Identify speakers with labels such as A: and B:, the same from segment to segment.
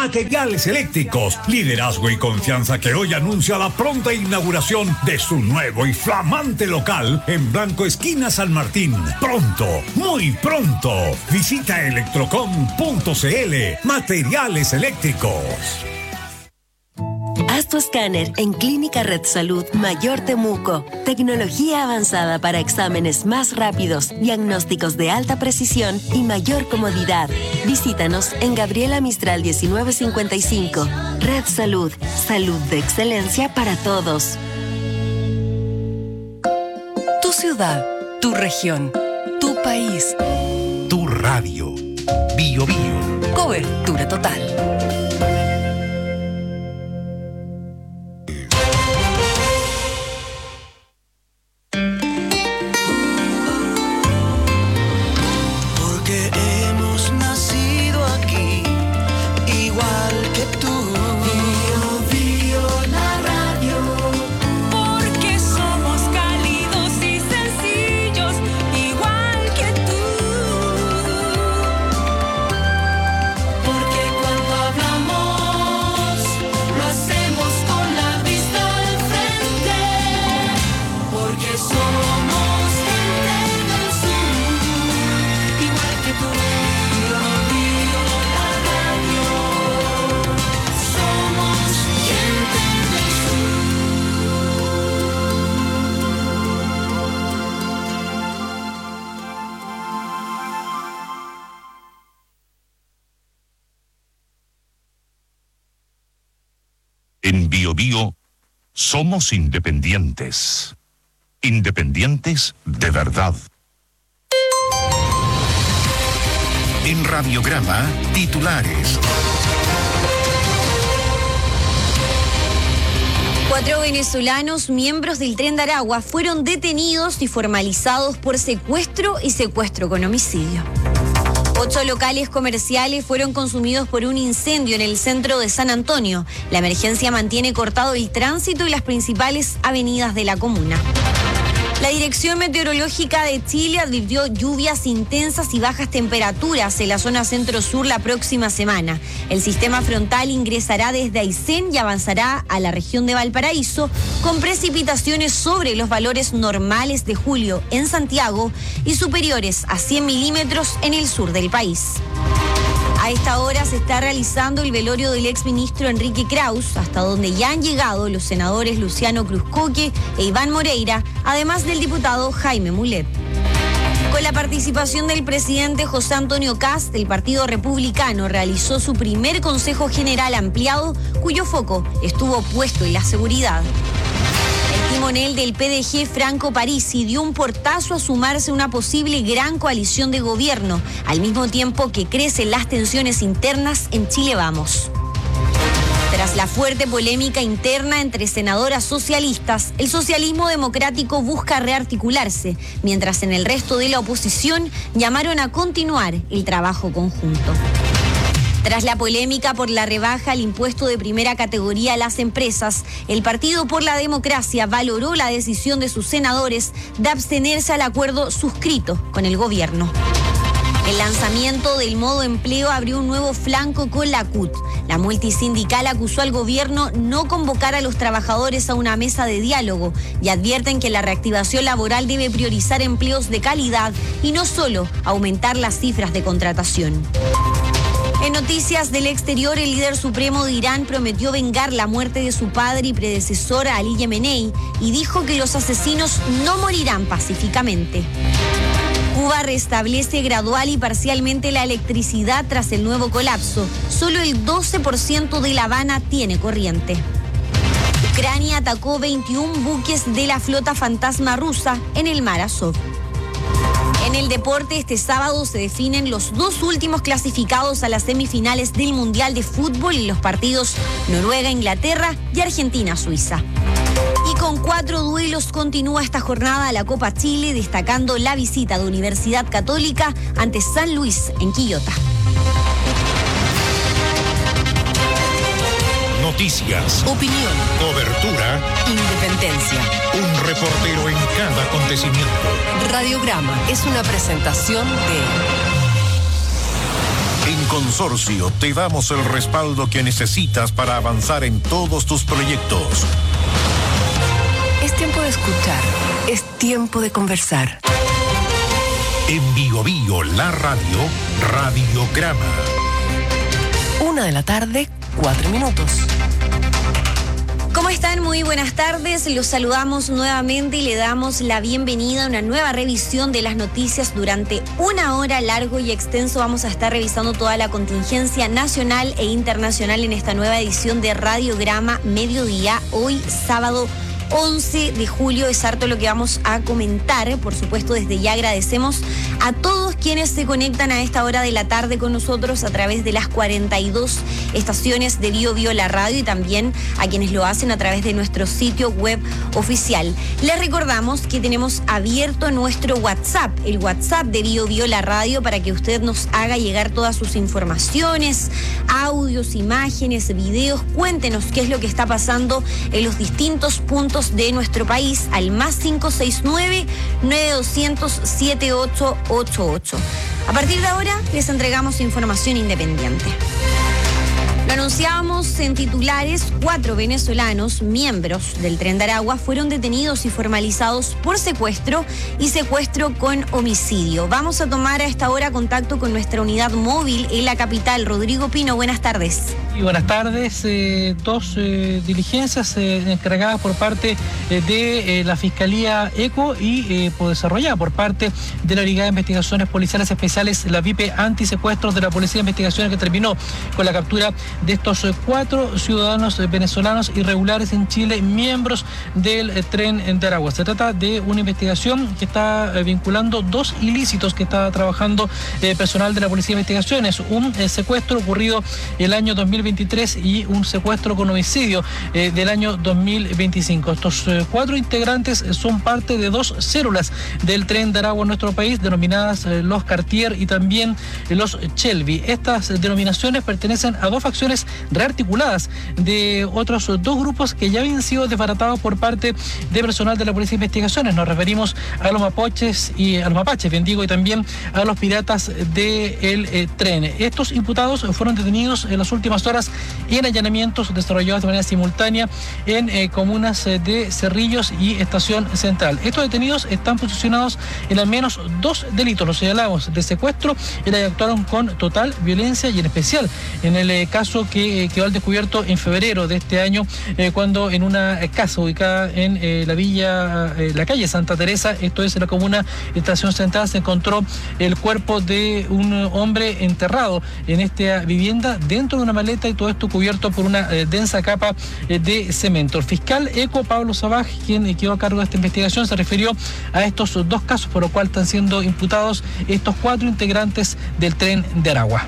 A: Materiales Eléctricos, liderazgo y confianza que hoy anuncia la pronta inauguración de su nuevo y flamante local en Blanco Esquina San Martín. Pronto, muy pronto. Visita electrocom.cl. Materiales Eléctricos.
B: Haz tu escáner en Clínica Red Salud Mayor Temuco. Tecnología avanzada para exámenes más rápidos, diagnósticos de alta precisión y mayor comodidad. Visítanos en Gabriela Mistral 1955. Red Salud, salud de excelencia para todos.
C: Tu ciudad, tu región, tu país.
D: Tu radio. Bio Bio.
C: Cobertura total.
E: En Bio Bio somos independientes. Independientes de verdad.
D: En Radiograma, titulares.
F: 4 venezolanos, miembros del Tren de Aragua, fueron detenidos y formalizados por secuestro y secuestro con homicidio. 8 locales comerciales fueron consumidos por un incendio en el centro de San Antonio. La emergencia mantiene cortado el tránsito y las principales avenidas de la comuna. La Dirección Meteorológica de Chile advirtió lluvias intensas y bajas temperaturas en la zona centro-sur la próxima semana. El sistema frontal ingresará desde Aysén y avanzará a la región de Valparaíso con precipitaciones sobre los valores normales de julio en Santiago y superiores a 100 milímetros en el sur del país. A esta hora se está realizando el velorio del exministro Enrique Kraus, hasta donde ya han llegado los senadores Luciano Cruzcoque e Iván Moreira, además del diputado Jaime Mulet. Con la participación del presidente José Antonio Kast, el Partido Republicano realizó su primer Consejo General ampliado, cuyo foco estuvo puesto en la seguridad. El timonel del PDG, Franco Parisi, dio un portazo a sumarse a una posible gran coalición de gobierno, al mismo tiempo que crecen las tensiones internas en Chile Vamos. Tras la fuerte polémica interna entre senadoras socialistas, el socialismo democrático busca rearticularse, mientras en el resto de la oposición llamaron a continuar el trabajo conjunto. Tras la polémica por la rebaja al impuesto de primera categoría a las empresas, el Partido por la Democracia valoró la decisión de sus senadores de abstenerse al acuerdo suscrito con el gobierno. El lanzamiento del modo empleo abrió un nuevo flanco con la CUT. La multisindical acusó al gobierno no convocar a los trabajadores a una mesa de diálogo y advierten que la reactivación laboral debe priorizar empleos de calidad y no solo aumentar las cifras de contratación. En noticias del exterior, el líder supremo de Irán prometió vengar la muerte de su padre y predecesor Ali Khamenei y dijo que los asesinos no morirán pacíficamente. Cuba restablece gradual y parcialmente la electricidad tras el nuevo colapso. Solo el 12% de La Habana tiene corriente. Ucrania atacó 21 buques de la flota fantasma rusa en el Mar Azov. En el deporte, este sábado se definen los 2 últimos clasificados a las semifinales del Mundial de Fútbol y los partidos Noruega-Inglaterra y Argentina-Suiza. Y con 4 duelos continúa esta jornada la Copa Chile, destacando la visita de Universidad Católica ante San Luis en Quillota.
D: Noticias,
C: Opinión,
D: cobertura,
C: independencia.
D: un reportero en cada acontecimiento.
C: Radiograma es una presentación de
D: En Consorcio te damos el respaldo que necesitas para avanzar en todos tus proyectos.
C: Es tiempo de escuchar, es tiempo de conversar.
D: En Bio Bio, la radio, Radiograma.
C: 1:00 p.m, 4 minutos.
F: ¿Cómo están? Muy buenas tardes. Los saludamos nuevamente y le damos la bienvenida a una nueva revisión de las noticias. Durante 1 hora largo y extenso vamos a estar revisando toda la contingencia nacional e internacional en esta nueva edición de Radiograma Mediodía. Hoy, sábado 11 de julio, es harto lo que vamos a comentar. Por supuesto, desde ya agradecemos a todos quienes se conectan a esta hora de la tarde con nosotros a través de las 42 estaciones de Bio Bio la radio y también a quienes lo hacen a través de nuestro sitio web oficial. Les recordamos que tenemos abierto nuestro WhatsApp, el WhatsApp de Bio Bio la radio, para que usted nos haga llegar todas sus informaciones, audios, imágenes, videos. Cuéntenos qué es lo que está pasando en los distintos puntos de nuestro país al +569 9200 7888. A partir de ahora les entregamos información independiente. Lo anunciábamos en titulares: 4 venezolanos, miembros del Tren de Aragua, fueron detenidos y formalizados por secuestro y secuestro con homicidio. Vamos a tomar a esta hora contacto con nuestra unidad móvil en la capital. Rodrigo Pino, buenas tardes.
G: Y buenas tardes. 2 diligencias encargadas por parte de la Fiscalía ECO y desarrollada por parte de la Brigada de Investigaciones Policiales Especiales, la VIP Antisecuestros de la Policía de Investigaciones, que terminó con la captura de estos 4 ciudadanos venezolanos irregulares en Chile, miembros del Tren de Aragua. Se trata de una investigación que está vinculando 2 ilícitos que está trabajando personal de la Policía de Investigaciones: un secuestro ocurrido el año 2023 y un secuestro con homicidio del año 2025. Estos 4 integrantes son parte de 2 células del Tren de Aragua en nuestro país, denominadas los Cartier y también los Shelby. Estas denominaciones pertenecen a 2 facciones rearticuladas de otros 2 grupos que ya habían sido desbaratados por parte de personal de la Policía de Investigaciones. Nos referimos a los mapuches y a los mapaches, bien digo, y también a los piratas del tren. Estos imputados fueron detenidos en las últimas horas en allanamientos desarrollados de manera simultánea en comunas de Cerrillos y Estación Central. Estos detenidos están posicionados en al menos 2 delitos, los señalamos, de secuestro, en la que actuaron con total violencia, y en especial en el caso que quedó al descubierto en febrero de este año, cuando en una casa ubicada en la calle Santa Teresa, esto es en la comuna de Estación Central, se encontró el cuerpo de un hombre enterrado en esta vivienda dentro de una maleta, y todo esto cubierto por una densa capa de cemento. El fiscal ECO, Pablo Sabaj, quien quedó a cargo de esta investigación, se refirió a estos 2 casos por lo cual están siendo imputados estos 4 integrantes del Tren de Aragua.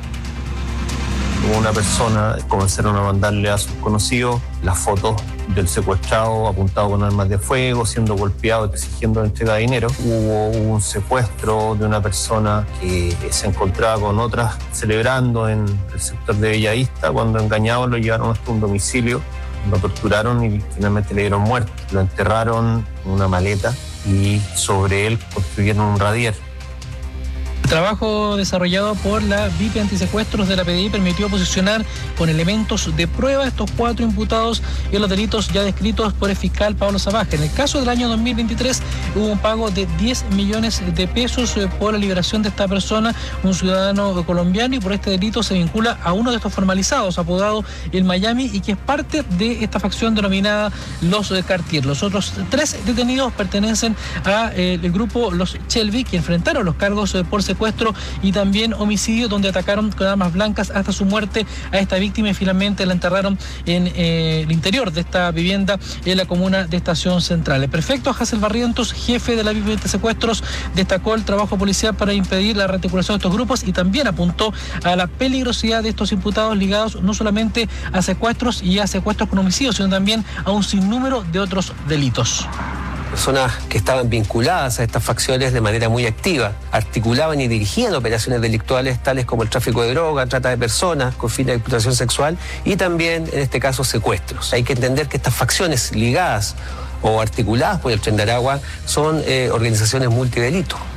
H: Una persona comenzaron a mandarle a sus conocidos las fotos del secuestrado apuntado con armas de fuego, siendo golpeado, exigiendo la entrega de dinero. Hubo un secuestro de una persona que se encontraba con otras celebrando en el sector de Bellavista. Cuando engañados lo llevaron hasta un domicilio, lo torturaron y finalmente le dieron muerte. Lo enterraron en una maleta y sobre él construyeron un radier.
G: El trabajo desarrollado por la VIP Antisecuestros de la PDI permitió posicionar con elementos de prueba estos 4 imputados en los delitos ya descritos por el fiscal Pablo Sabaj. En el caso del año 2023 hubo un pago de 10 millones de pesos por la liberación de esta persona, un ciudadano colombiano, y por este delito se vincula a uno de estos formalizados, apodado el Miami, y que es parte de esta facción denominada los Cartier. Los otros 3 detenidos pertenecen al grupo los Shelby, que enfrentaron los cargos por secuestro y también homicidio, donde atacaron con armas blancas hasta su muerte a esta víctima y finalmente la enterraron en el interior de esta vivienda en la comuna de Estación Central. El prefecto Hazel Barrientos, jefe de la VIP de secuestros, destacó el trabajo policial para impedir la rearticulación de estos grupos y también apuntó a la peligrosidad de estos imputados ligados no solamente a secuestros y a secuestros con homicidio, sino también a un sinnúmero de otros delitos.
I: Personas que estaban vinculadas a estas facciones de manera muy activa, articulaban y dirigían operaciones delictuales tales como el tráfico de droga, trata de personas con fines de explotación sexual y también, en este caso, secuestros. Hay que entender que estas facciones ligadas o articuladas por el Tren de Aragua son organizaciones multidelito.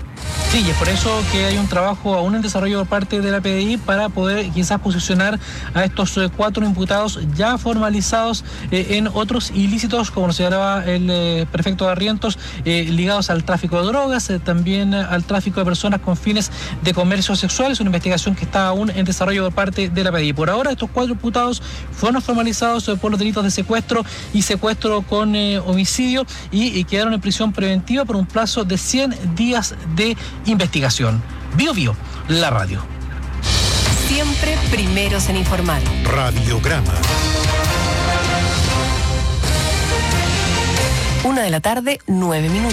G: Sí, y es por eso que hay un trabajo aún en desarrollo por parte de la PDI para poder quizás posicionar a estos 4 imputados ya formalizados en otros ilícitos, como nos señalaba el prefecto de Barrientos, ligados al tráfico de drogas, también al tráfico de personas con fines de comercio sexual. Es una investigación que está aún en desarrollo por parte de la PDI. Por ahora, estos 4 imputados fueron formalizados por los delitos de secuestro y secuestro con homicidio y quedaron en prisión preventiva por un plazo de 100 días de investigación. Bio Bio, la radio.
C: Siempre primeros en informar.
A: Radiograma.
C: 1:09 p.m.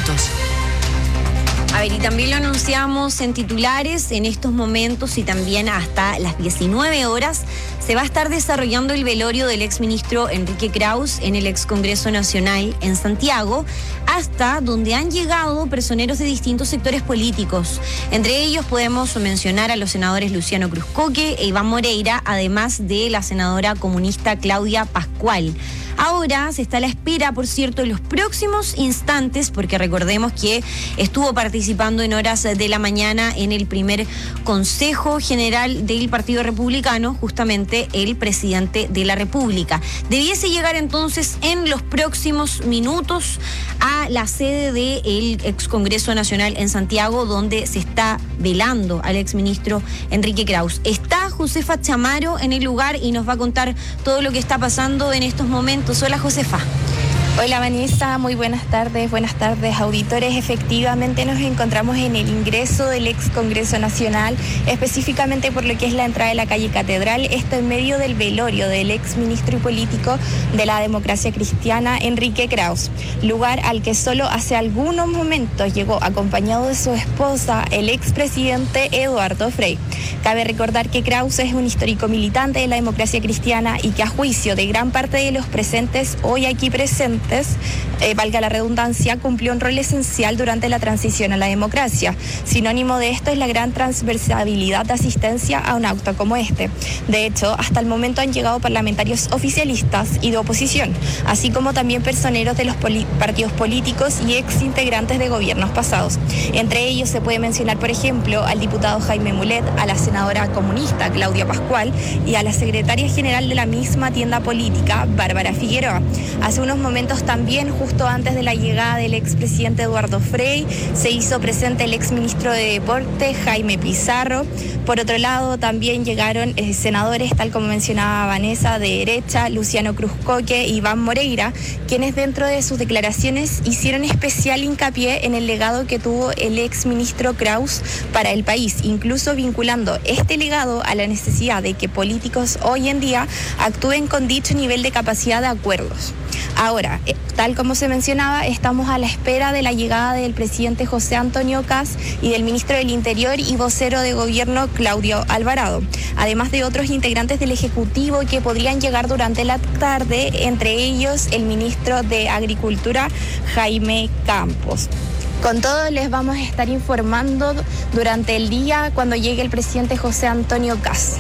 F: A ver, y también lo anunciamos en titulares, en estos momentos y también hasta las 19 horas se va a estar desarrollando el velorio del exministro Enrique Kraus en el ex Congreso Nacional en Santiago, hasta donde han llegado personeros de distintos sectores políticos. Entre ellos podemos mencionar a los senadores Luciano Cruzcoque e Iván Moreira, además de la senadora comunista Claudia Pascual. Ahora se está a la espera, por cierto, en los próximos instantes, porque recordemos que estuvo participando en horas de la mañana en el primer Consejo General del Partido Republicano, justamente el presidente de la República. Debiese llegar entonces en los próximos minutos a la sede del ex Congreso Nacional en Santiago, donde se está velando al exministro Enrique Kraus. Está Josefa Chamaro en el lugar y nos va a contar todo lo que está pasando en estos momentos. Hola, Josefa.
J: Hola, Vanessa, muy buenas tardes auditores. Efectivamente nos encontramos en el ingreso del ex Congreso Nacional, específicamente por lo que es la entrada de la calle Catedral, esto en medio del velorio del ex ministro y político de la democracia cristiana, Enrique Kraus, lugar al que solo hace algunos momentos llegó acompañado de su esposa, el expresidente Eduardo Frei. Cabe recordar que Kraus es un histórico militante de la democracia cristiana y que a juicio de gran parte de los presentes hoy aquí presentes, valga la redundancia, cumplió un rol esencial durante la transición a la democracia. Sinónimo de esto es la gran transversabilidad de asistencia a un acto como este. De hecho, hasta el momento han llegado parlamentarios oficialistas y de oposición, así como también personeros de los partidos políticos y ex integrantes de gobiernos pasados. Entre ellos se puede mencionar, por ejemplo, al diputado Jaime Mulet, a la senadora comunista Claudia Pascual y a la secretaria general de la misma tienda política, Bárbara Figueroa. Hace unos momentos también, justo antes de la llegada del expresidente Eduardo Frei, se hizo presente el exministro de Deporte, Jaime Pizarro. Por otro lado, también llegaron senadores, tal como mencionaba Vanessa, de derecha, Luciano Cruzcoque y Iván Moreira, quienes dentro de sus declaraciones hicieron especial hincapié en el legado que tuvo el exministro Kraus para el país, incluso vinculando este legado a la necesidad de que políticos hoy en día actúen con dicho nivel de capacidad de acuerdos. Ahora, tal como se mencionaba, estamos a la espera de la llegada del presidente José Antonio Kast y del ministro del Interior y vocero de gobierno Claudio Alvarado, además de otros integrantes del Ejecutivo que podrían llegar durante la tarde, entre ellos el ministro de Agricultura Jaime Campos. Con todo les vamos a estar informando durante el día cuando llegue el presidente José Antonio Kast.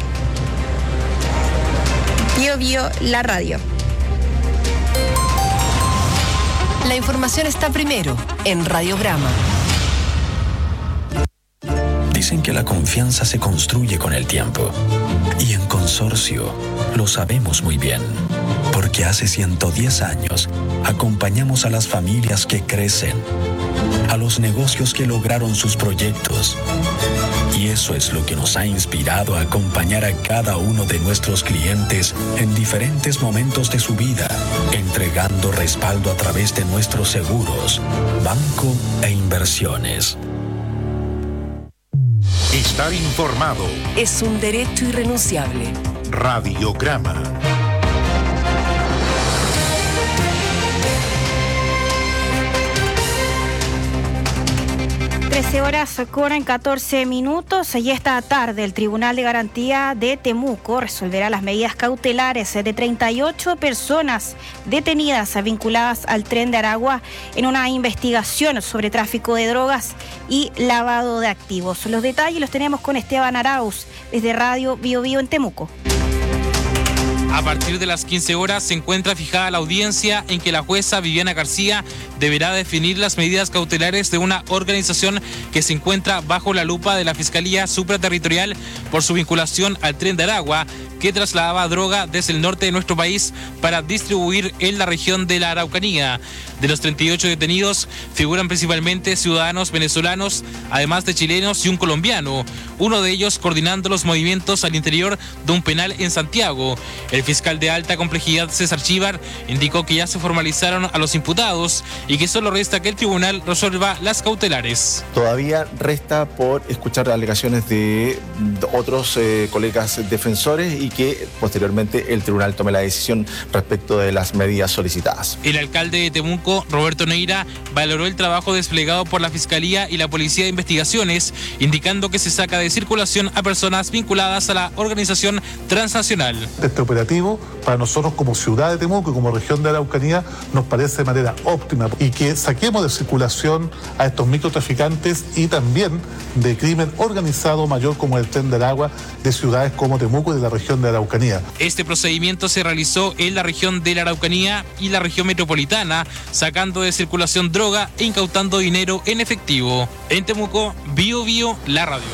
J: Bio Bio, la radio.
C: La información está primero en Radiograma.
K: Dicen que la confianza se construye con el tiempo. Y en Consorcio lo sabemos muy bien. Porque hace 110 años acompañamos a las familias que crecen, a los negocios que lograron sus proyectos. Y eso es lo que nos ha inspirado a acompañar a cada uno de nuestros clientes en diferentes momentos de su vida, entregando respaldo a través de nuestros seguros, banco e inversiones.
D: Estar informado
C: es un derecho irrenunciable.
D: Radiograma.
L: 13:14 y esta tarde el Tribunal de Garantía de Temuco resolverá las medidas cautelares de 38 personas detenidas vinculadas al Tren de Aragua en una investigación sobre tráfico de drogas y lavado de activos. Los detalles los tenemos con Esteban Arauz desde Radio Bio Bio en Temuco.
M: A partir de las 15 horas se encuentra fijada la audiencia en que la jueza Viviana García deberá definir las medidas cautelares de una organización que se encuentra bajo la lupa de la Fiscalía Supraterritorial por su vinculación al Tren de Aragua, que trasladaba droga desde el norte de nuestro país para distribuir en la región de la Araucanía. De los 38 detenidos figuran principalmente ciudadanos venezolanos, además de chilenos y un colombiano, uno de ellos coordinando los movimientos al interior de un penal en Santiago. El fiscal de alta complejidad César Chívar indicó que ya se formalizaron a los imputados y que solo resta que el tribunal resuelva las cautelares.
N: Todavía resta por escuchar alegaciones de otros colegas defensores y que posteriormente el tribunal tome la decisión respecto de las medidas solicitadas.
M: El alcalde de Temuco, Roberto Neira, valoró el trabajo desplegado por la Fiscalía y la Policía de Investigaciones, indicando que se saca de circulación a personas vinculadas a la organización transnacional.
O: Este operativo, para nosotros como ciudad de Temuco y como región de Araucanía, nos parece de manera óptima y que saquemos de circulación a estos microtraficantes y también de crimen organizado mayor como el Tren de Aragua de ciudades como Temuco y de la región de Araucanía.
M: Este procedimiento se realizó en la región de la Araucanía y la región metropolitana, sacando de circulación droga e incautando dinero en efectivo. En Temuco, Bio Bio, la radio.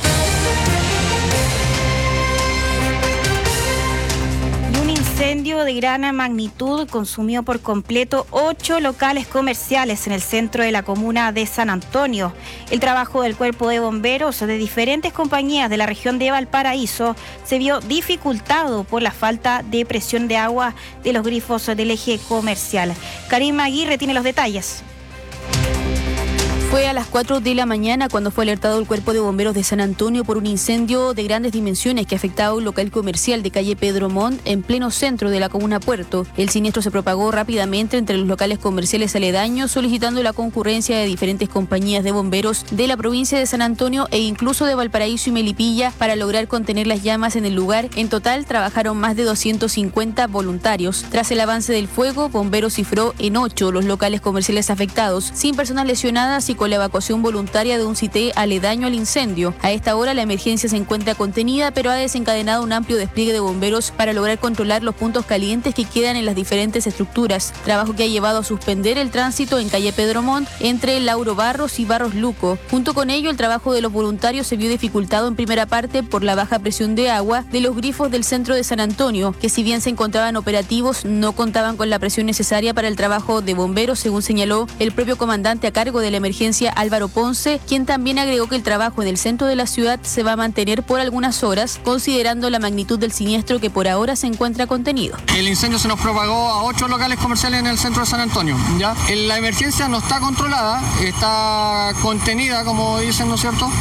L: Un incendio de gran magnitud consumió por completo 8 locales comerciales en el centro de la comuna de San Antonio. El trabajo del cuerpo de bomberos de diferentes compañías de la región de Valparaíso se vio dificultado por la falta de presión de agua de los grifos del eje comercial. Karim Aguirre tiene los detalles.
P: Fue a las 4 de la mañana cuando fue alertado el Cuerpo de Bomberos de San Antonio por un incendio de grandes dimensiones que afectaba un local comercial de calle Pedro Montt en pleno centro de la comuna Puerto. El siniestro se propagó rápidamente entre los locales comerciales aledaños, solicitando la concurrencia de diferentes compañías de bomberos de la provincia de San Antonio e incluso de Valparaíso y Melipilla para lograr contener las llamas en el lugar. En total trabajaron más de 250 voluntarios. Tras el avance del fuego, bomberos cifró en 8 los locales comerciales afectados, sin personas lesionadas y con la evacuación voluntaria de un sitio aledaño al incendio. A esta hora la emergencia se encuentra contenida, pero ha desencadenado un amplio despliegue de bomberos para lograr controlar los puntos calientes que quedan en las diferentes estructuras, trabajo que ha llevado a suspender el tránsito en calle Pedro Montt entre Lauro Barros y Barros Luco. Junto con ello, el trabajo de los voluntarios se vio dificultado en primera parte por la baja presión de agua de los grifos del centro de San Antonio, que si bien se encontraban operativos, no contaban con la presión necesaria para el trabajo de bomberos, según señaló el propio comandante a cargo de la emergencia, Álvaro Ponce, quien también agregó que el trabajo en el centro de la ciudad se va a mantener por algunas horas, considerando la magnitud del siniestro que por ahora se encuentra contenido.
Q: El incendio se nos propagó a 8 locales comerciales en el centro de San Antonio. ¿Ya? La emergencia no está controlada, está contenida, como dicen, ¿no es cierto?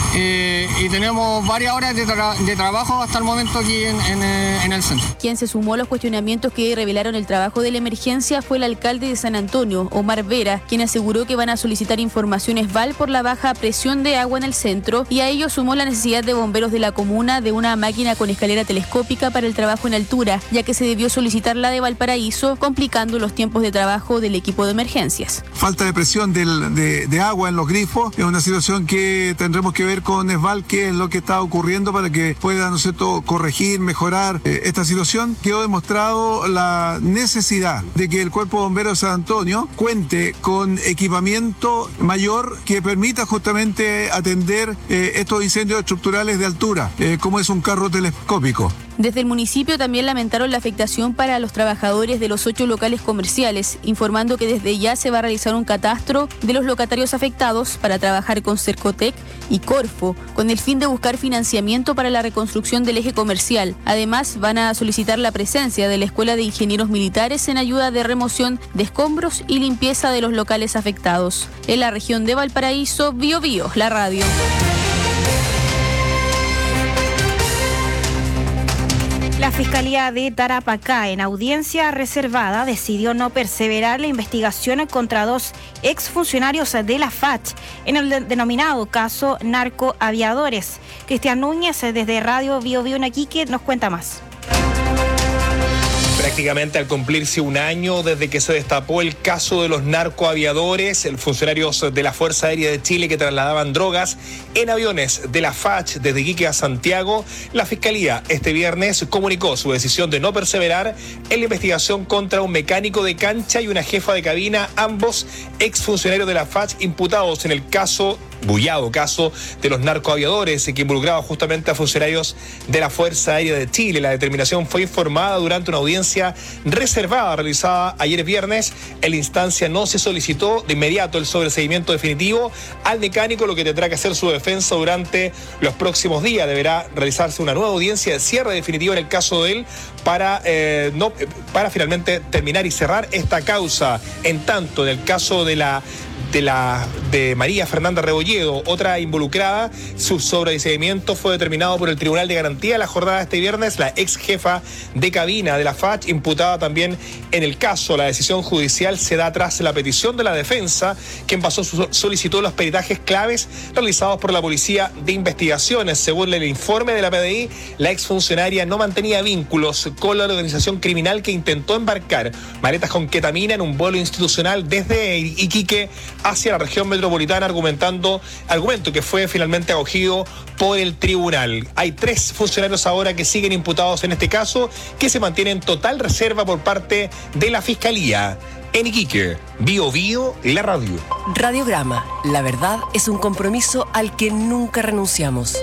Q: Y tenemos varias horas de trabajo hasta el momento aquí en el centro.
P: Quien se sumó a los cuestionamientos que revelaron el trabajo de la emergencia fue el alcalde de San Antonio, Omar Vera, quien aseguró que van a solicitar informaciones VAL por la baja presión de agua en el centro, y a ello sumó la necesidad de bomberos de la comuna de una máquina con escalera telescópica para el trabajo en altura, ya que se debió solicitar la de Valparaíso, complicando los tiempos de trabajo del equipo de emergencias.
R: Falta de presión de agua en los grifos es una situación que tendremos que ver con ESVAL qué es lo que está ocurriendo para que pueda, ¿no es cierto?, corregir, mejorar esta situación. Quedó demostrado la necesidad de que el Cuerpo de Bomberos de San Antonio cuente con equipamiento mayor que permita justamente atender estos incendios estructurales de altura, como es un carro telescópico.
P: Desde el municipio también lamentaron la afectación para los trabajadores de los 8 locales comerciales, informando que desde ya se va a realizar un catastro de los locatarios afectados para trabajar con Cercotec y Corfo, con el fin de buscar financiamiento para la reconstrucción del eje comercial. Además, van a solicitar la presencia de la Escuela de Ingenieros Militares en ayuda de remoción de escombros y limpieza de los locales afectados. En la región de Valparaíso, Bio Bio, la radio.
L: La Fiscalía de Tarapacá, en audiencia reservada, decidió no perseverar la investigación contra 2 exfuncionarios de la FACH en el denominado caso Narcoaviadores. Cristian Núñez, desde Radio Bio Bio en Iquique, nos cuenta más.
S: Prácticamente al cumplirse un año desde que se destapó el caso de los narcoaviadores, funcionarios de la Fuerza Aérea de Chile que trasladaban drogas en aviones de la FACH desde Iquique a Santiago, la Fiscalía este viernes comunicó su decisión de no perseverar en la investigación contra un mecánico de cancha y una jefa de cabina, ambos exfuncionarios de la FACH imputados en el bullado caso de los narcoaviadores que involucraba justamente a funcionarios de la Fuerza Aérea de Chile. La determinación fue informada durante una audiencia reservada realizada ayer viernes. En la instancia no se solicitó de inmediato el sobreseimiento definitivo al mecánico, lo que tendrá que hacer su defensa durante los próximos días. Deberá realizarse una nueva audiencia de cierre definitivo en el caso de él para finalmente terminar y cerrar esta causa. En tanto, en el caso de María Fernanda Rebolledo, otra involucrada, su sobreseimiento fue determinado por el Tribunal de Garantía la jornada de este viernes. La ex jefa de cabina de la FACH, imputada también en el caso. La decisión judicial se da tras la petición de la defensa, quien solicitó los peritajes claves realizados por la Policía de Investigaciones. Según el informe de la PDI, la exfuncionaria no mantenía vínculos con la organización criminal que intentó embarcar maletas con ketamina en un vuelo institucional desde Iquique hacia la región metropolitana, argumento que fue finalmente acogido por el tribunal. Hay 3 funcionarios ahora que siguen imputados en este caso, que se mantiene en total reserva por parte de la Fiscalía. En Iquique, Bio Bio, la radio.
T: Radiograma, la verdad es un compromiso al que nunca renunciamos.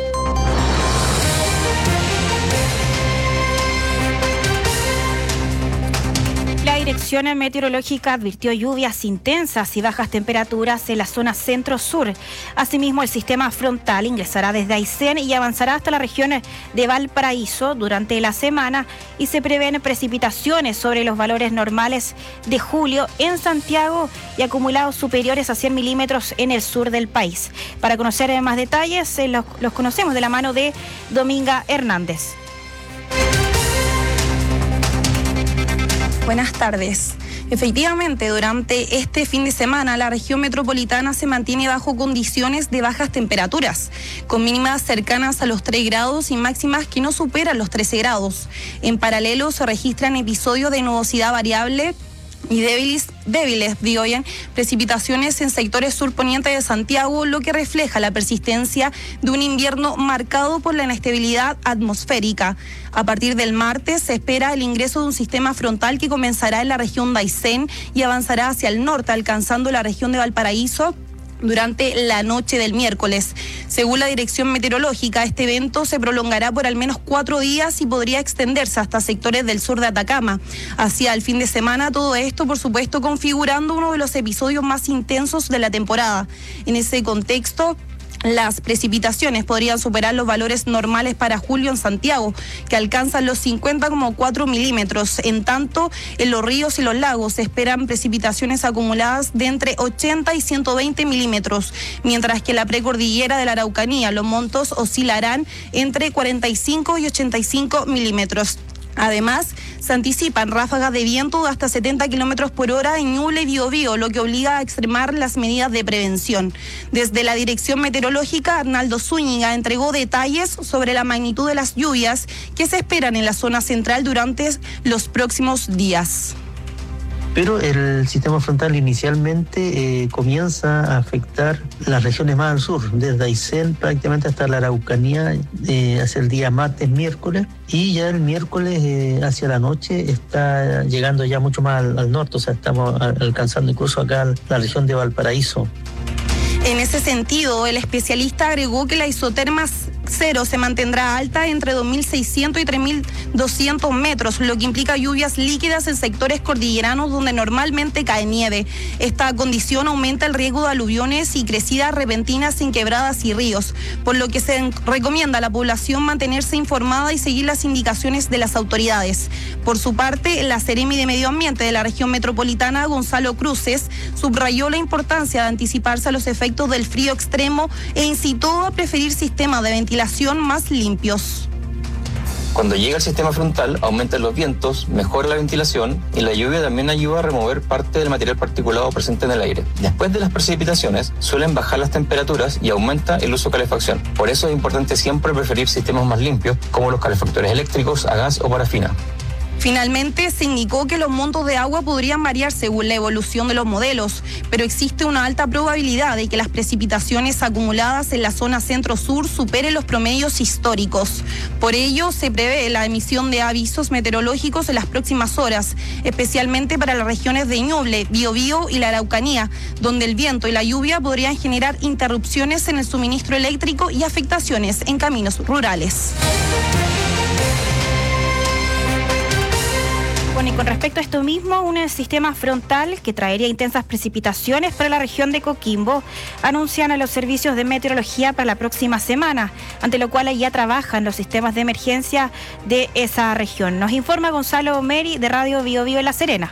L: La Dirección Meteorológica advirtió lluvias intensas y bajas temperaturas en la zona centro-sur. Asimismo, el sistema frontal ingresará desde Aysén y avanzará hasta la región de Valparaíso durante la semana y se prevén precipitaciones sobre los valores normales de julio en Santiago y acumulados superiores a 100 milímetros en el sur del país. Para conocer más detalles, los conocemos de la mano de Dominga Hernández.
U: Buenas tardes. Efectivamente, durante este fin de semana la región metropolitana se mantiene bajo condiciones de bajas temperaturas, con mínimas cercanas a los 3 grados y máximas que no superan los 13 grados. En paralelo se registran episodios de nubosidad variable y débiles precipitaciones en sectores surponiente de Santiago, lo que refleja la persistencia de un invierno marcado por la inestabilidad atmosférica. A partir del martes se espera el ingreso de un sistema frontal que comenzará en la región de Aysén y avanzará hacia el norte, alcanzando la región de Valparaíso durante la noche del miércoles. Según la Dirección Meteorológica, este evento se prolongará por al menos 4 días y podría extenderse hasta sectores del sur de Atacama. Hacia el fin de semana, todo esto, por supuesto, configurando uno de los episodios más intensos de la temporada. En ese contexto, las precipitaciones podrían superar los valores normales para julio en Santiago, que alcanzan los 50,4 milímetros. En tanto, en los ríos y los lagos se esperan precipitaciones acumuladas de entre 80 y 120 milímetros, mientras que en la precordillera de la Araucanía los montos oscilarán entre 45 y 85 milímetros. Además, se anticipan ráfagas de viento de hasta 70 kilómetros por hora en Ñuble y Biobío, lo que obliga a extremar las medidas de prevención. Desde la Dirección Meteorológica, Arnaldo Zúñiga entregó detalles sobre la magnitud de las lluvias que se esperan en la zona central durante los próximos días.
V: Pero el sistema frontal inicialmente comienza a afectar las regiones más al sur, desde Aysén prácticamente hasta la Araucanía, hacia el día martes, miércoles, y ya el miércoles hacia la noche está llegando ya mucho más al norte, o sea, estamos alcanzando incluso acá la región de Valparaíso.
U: En ese sentido, el especialista agregó que la isoterma cero se mantendrá alta entre 2.600 y 3.200 metros, lo que implica lluvias líquidas en sectores cordilleranos donde normalmente cae nieve. Esta condición aumenta el riesgo de aluviones y crecidas repentinas en quebradas y ríos, por lo que se recomienda a la población mantenerse informada y seguir las indicaciones de las autoridades. Por su parte, la Seremi de Medio Ambiente de la región metropolitana, Gonzalo Cruces, subrayó la importancia de anticiparse a los efectos del frío extremo e incitó a preferir sistemas de ventilación más limpios.
W: Cuando llega el sistema frontal, aumentan los vientos, mejora la ventilación y la lluvia también ayuda a remover parte del material particulado presente en el aire. Después de las precipitaciones, suelen bajar las temperaturas y aumenta el uso de calefacción. Por eso es importante siempre preferir sistemas más limpios, como los calefactores eléctricos a gas o parafina.
U: Finalmente, se indicó que los montos de agua podrían variar según la evolución de los modelos, pero existe una alta probabilidad de que las precipitaciones acumuladas en la zona centro-sur superen los promedios históricos. Por ello, se prevé la emisión de avisos meteorológicos en las próximas horas, especialmente para las regiones de Ñuble, Biobío y la Araucanía, donde el viento y la lluvia podrían generar interrupciones en el suministro eléctrico y afectaciones en caminos rurales.
L: Bueno, y con respecto a esto mismo, un sistema frontal que traería intensas precipitaciones para la región de Coquimbo anuncian a los servicios de meteorología para la próxima semana, ante lo cual ya trabajan los sistemas de emergencia de esa región. Nos informa Gonzalo Meri de Radio Biobío en La Serena.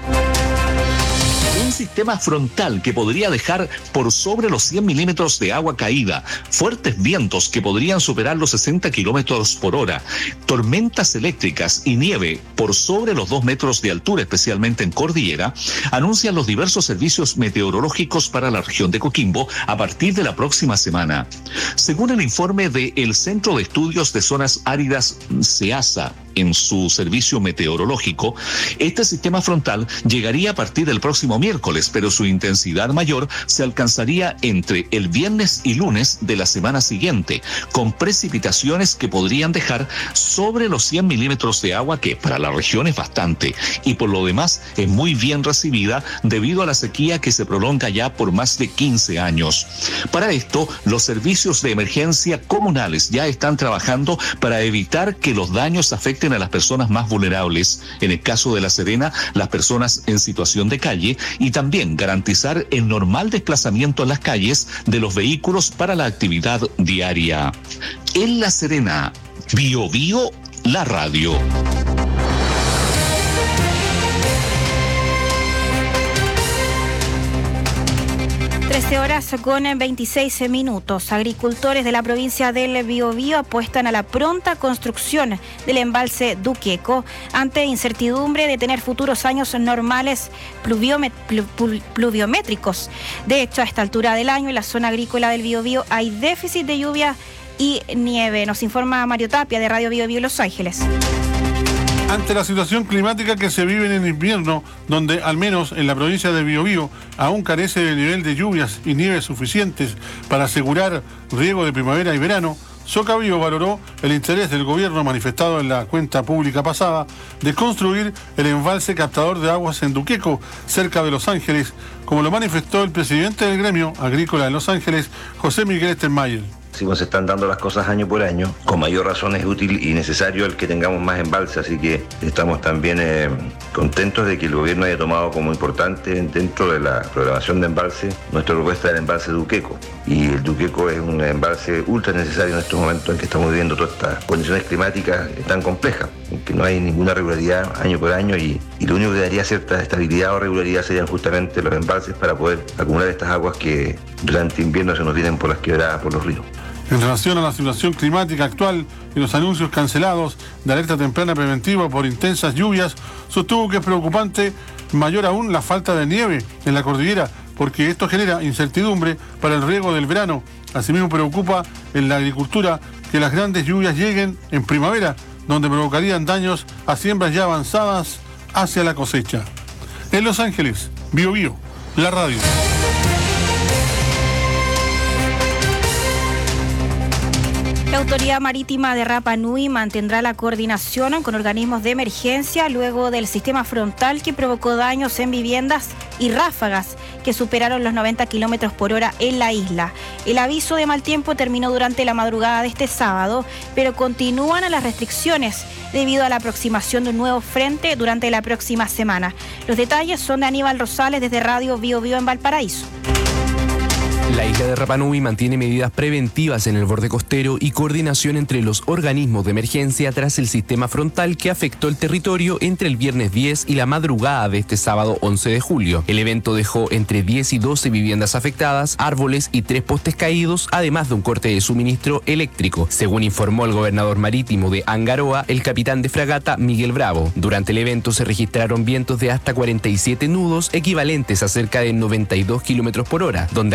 B: Un sistema frontal que podría dejar por sobre los 100 milímetros de agua caída, fuertes vientos que podrían superar los 60 kilómetros por hora, tormentas eléctricas y nieve por sobre los 2 metros de altura, especialmente en cordillera, anuncian los diversos servicios meteorológicos para la región de Coquimbo a partir de la próxima semana. Según el informe del Centro de Estudios de Zonas Áridas, CEASA, en su servicio meteorológico, este sistema frontal llegaría a partir del próximo miércoles, pero su intensidad mayor se alcanzaría entre el viernes y lunes de la semana siguiente, con precipitaciones que podrían dejar sobre los 100 milímetros de agua, que para la región es bastante, y por lo demás es muy bien recibida debido a la sequía que se prolonga ya por más de 15 años. Para esto, los servicios de emergencia comunales ya están trabajando para evitar que los daños afecten a las personas más vulnerables, en el caso de La Serena, las personas en situación de calle, y también garantizar el normal desplazamiento en las calles de los vehículos para la actividad diaria. En La Serena, Biobío, la radio.
L: 13 horas con 26 minutos. Agricultores de la provincia del Biobío apuestan a la pronta construcción del embalse Duqueco ante incertidumbre de tener futuros años normales pluviométricos. De hecho, a esta altura del año en la zona agrícola del Biobío hay déficit de lluvia y nieve. Nos informa Mario Tapia de Radio Biobío Los Ángeles.
E: Ante la situación climática que se vive en el invierno, donde al menos en la provincia de Biobío aún carece del nivel de lluvias y nieves suficientes para asegurar riego de primavera y verano, Socabío valoró el interés del gobierno manifestado en la cuenta pública pasada de construir el embalse captador de aguas en Duqueco, cerca de Los Ángeles, como lo manifestó el presidente del gremio agrícola de Los Ángeles, José Miguel Stenmayer.
H: Si se están dando las cosas año por año, con mayor razón es útil y necesario el que tengamos más embalses, así que estamos también contentos de que el gobierno haya tomado como importante dentro de la programación de embalse nuestra propuesta del embalse Duqueco. Y el Duqueco es un embalse ultra necesario en estos momentos en que estamos viviendo todas estas condiciones climáticas tan complejas, en que no hay ninguna regularidad año por año y lo único que daría cierta estabilidad o regularidad serían justamente los embalses para poder acumular estas aguas que durante invierno se nos vienen por las quebradas, por los ríos.
E: En relación a la situación climática actual y los anuncios cancelados de alerta temprana preventiva por intensas lluvias, sostuvo que es preocupante mayor aún la falta de nieve en la cordillera, porque esto genera incertidumbre para el riego del verano. Asimismo preocupa en la agricultura que las grandes lluvias lleguen en primavera, donde provocarían daños a siembras ya avanzadas hacia la cosecha. En Los Ángeles, Biobío, la radio.
L: La Autoridad Marítima de Rapa Nui mantendrá la coordinación con organismos de emergencia luego del sistema frontal que provocó daños en viviendas y ráfagas que superaron los 90 kilómetros por hora en la isla. El aviso de mal tiempo terminó durante la madrugada de este sábado, pero continúan las restricciones debido a la aproximación de un nuevo frente durante la próxima semana. Los detalles son de Aníbal Rosales desde Radio Biobío en Valparaíso.
X: La isla de Rapa Nui mantiene medidas preventivas en el borde costero y coordinación entre los organismos de emergencia tras el sistema frontal que afectó el territorio entre el viernes 10 y la madrugada de este sábado 11 de julio. El evento dejó entre 10 y 12 viviendas afectadas, árboles y 3 postes caídos, además de un corte de suministro eléctrico, según informó el gobernador marítimo de Angaroa, el capitán de fragata Miguel Bravo. Durante el evento se registraron vientos de hasta 47 nudos, equivalentes a cerca de 92 kilómetros por hora, donde algunas ráfagas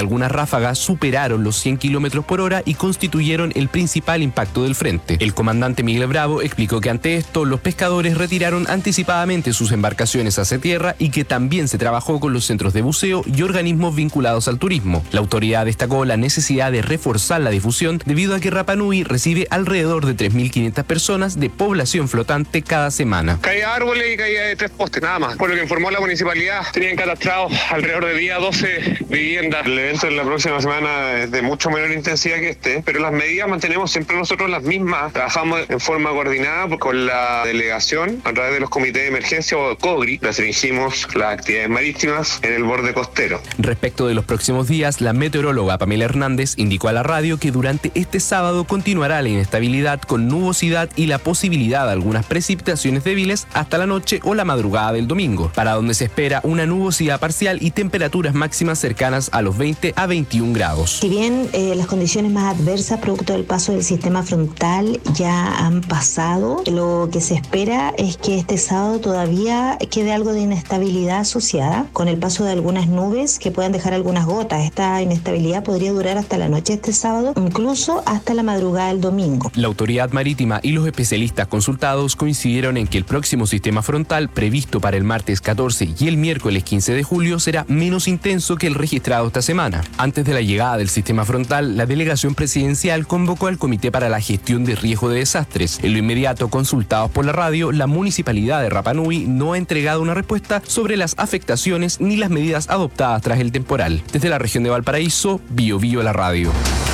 X: ráfagas superaron los 100 kilómetros por hora y constituyeron el principal impacto del frente. El comandante Miguel Bravo explicó que ante esto los pescadores retiraron anticipadamente sus embarcaciones hacia tierra y que también se trabajó con los centros de buceo y organismos vinculados al turismo. La autoridad destacó la necesidad de reforzar la difusión debido a que Rapa Nui recibe alrededor de 3.500 personas de población flotante cada semana.
A: Caía de árboles y caía de 3 postes, nada más. Por lo que informó la municipalidad, tenían catastrados alrededor de día 12 viviendas. El evento en la próxima semana es de mucho menor intensidad que este, pero las medidas mantenemos siempre nosotros las mismas. Trabajamos en forma coordinada con la delegación a través de los comités de emergencia o COGRI. Restringimos las actividades marítimas en el borde costero.
X: Respecto de los próximos días, la meteoróloga Pamela Hernández indicó a la radio que durante este sábado continuará la inestabilidad con nubosidad y la posibilidad de algunas precipitaciones débiles hasta la noche o la madrugada del domingo, para donde se espera una nubosidad parcial y temperaturas máximas cercanas a los 20 a 21 grados.
F: Si bien las condiciones más adversas producto del paso del sistema frontal ya han pasado, lo que se espera es que este sábado todavía quede algo de inestabilidad asociada con el paso de algunas nubes que puedan dejar algunas gotas. Esta inestabilidad podría durar hasta la noche este sábado, incluso hasta la madrugada del domingo.
X: La autoridad marítima y los especialistas consultados coincidieron en que el próximo sistema frontal previsto para el martes 14 y el miércoles 15 de julio será menos intenso que el registrado esta semana. Antes de la llegada del sistema frontal, la delegación presidencial convocó al Comité para la Gestión de Riesgo de Desastres. En lo inmediato, consultados por la radio, la municipalidad de Rapa Nui no ha entregado una respuesta sobre las afectaciones ni las medidas adoptadas tras el temporal. Desde la región de Valparaíso, Bio Bio la radio.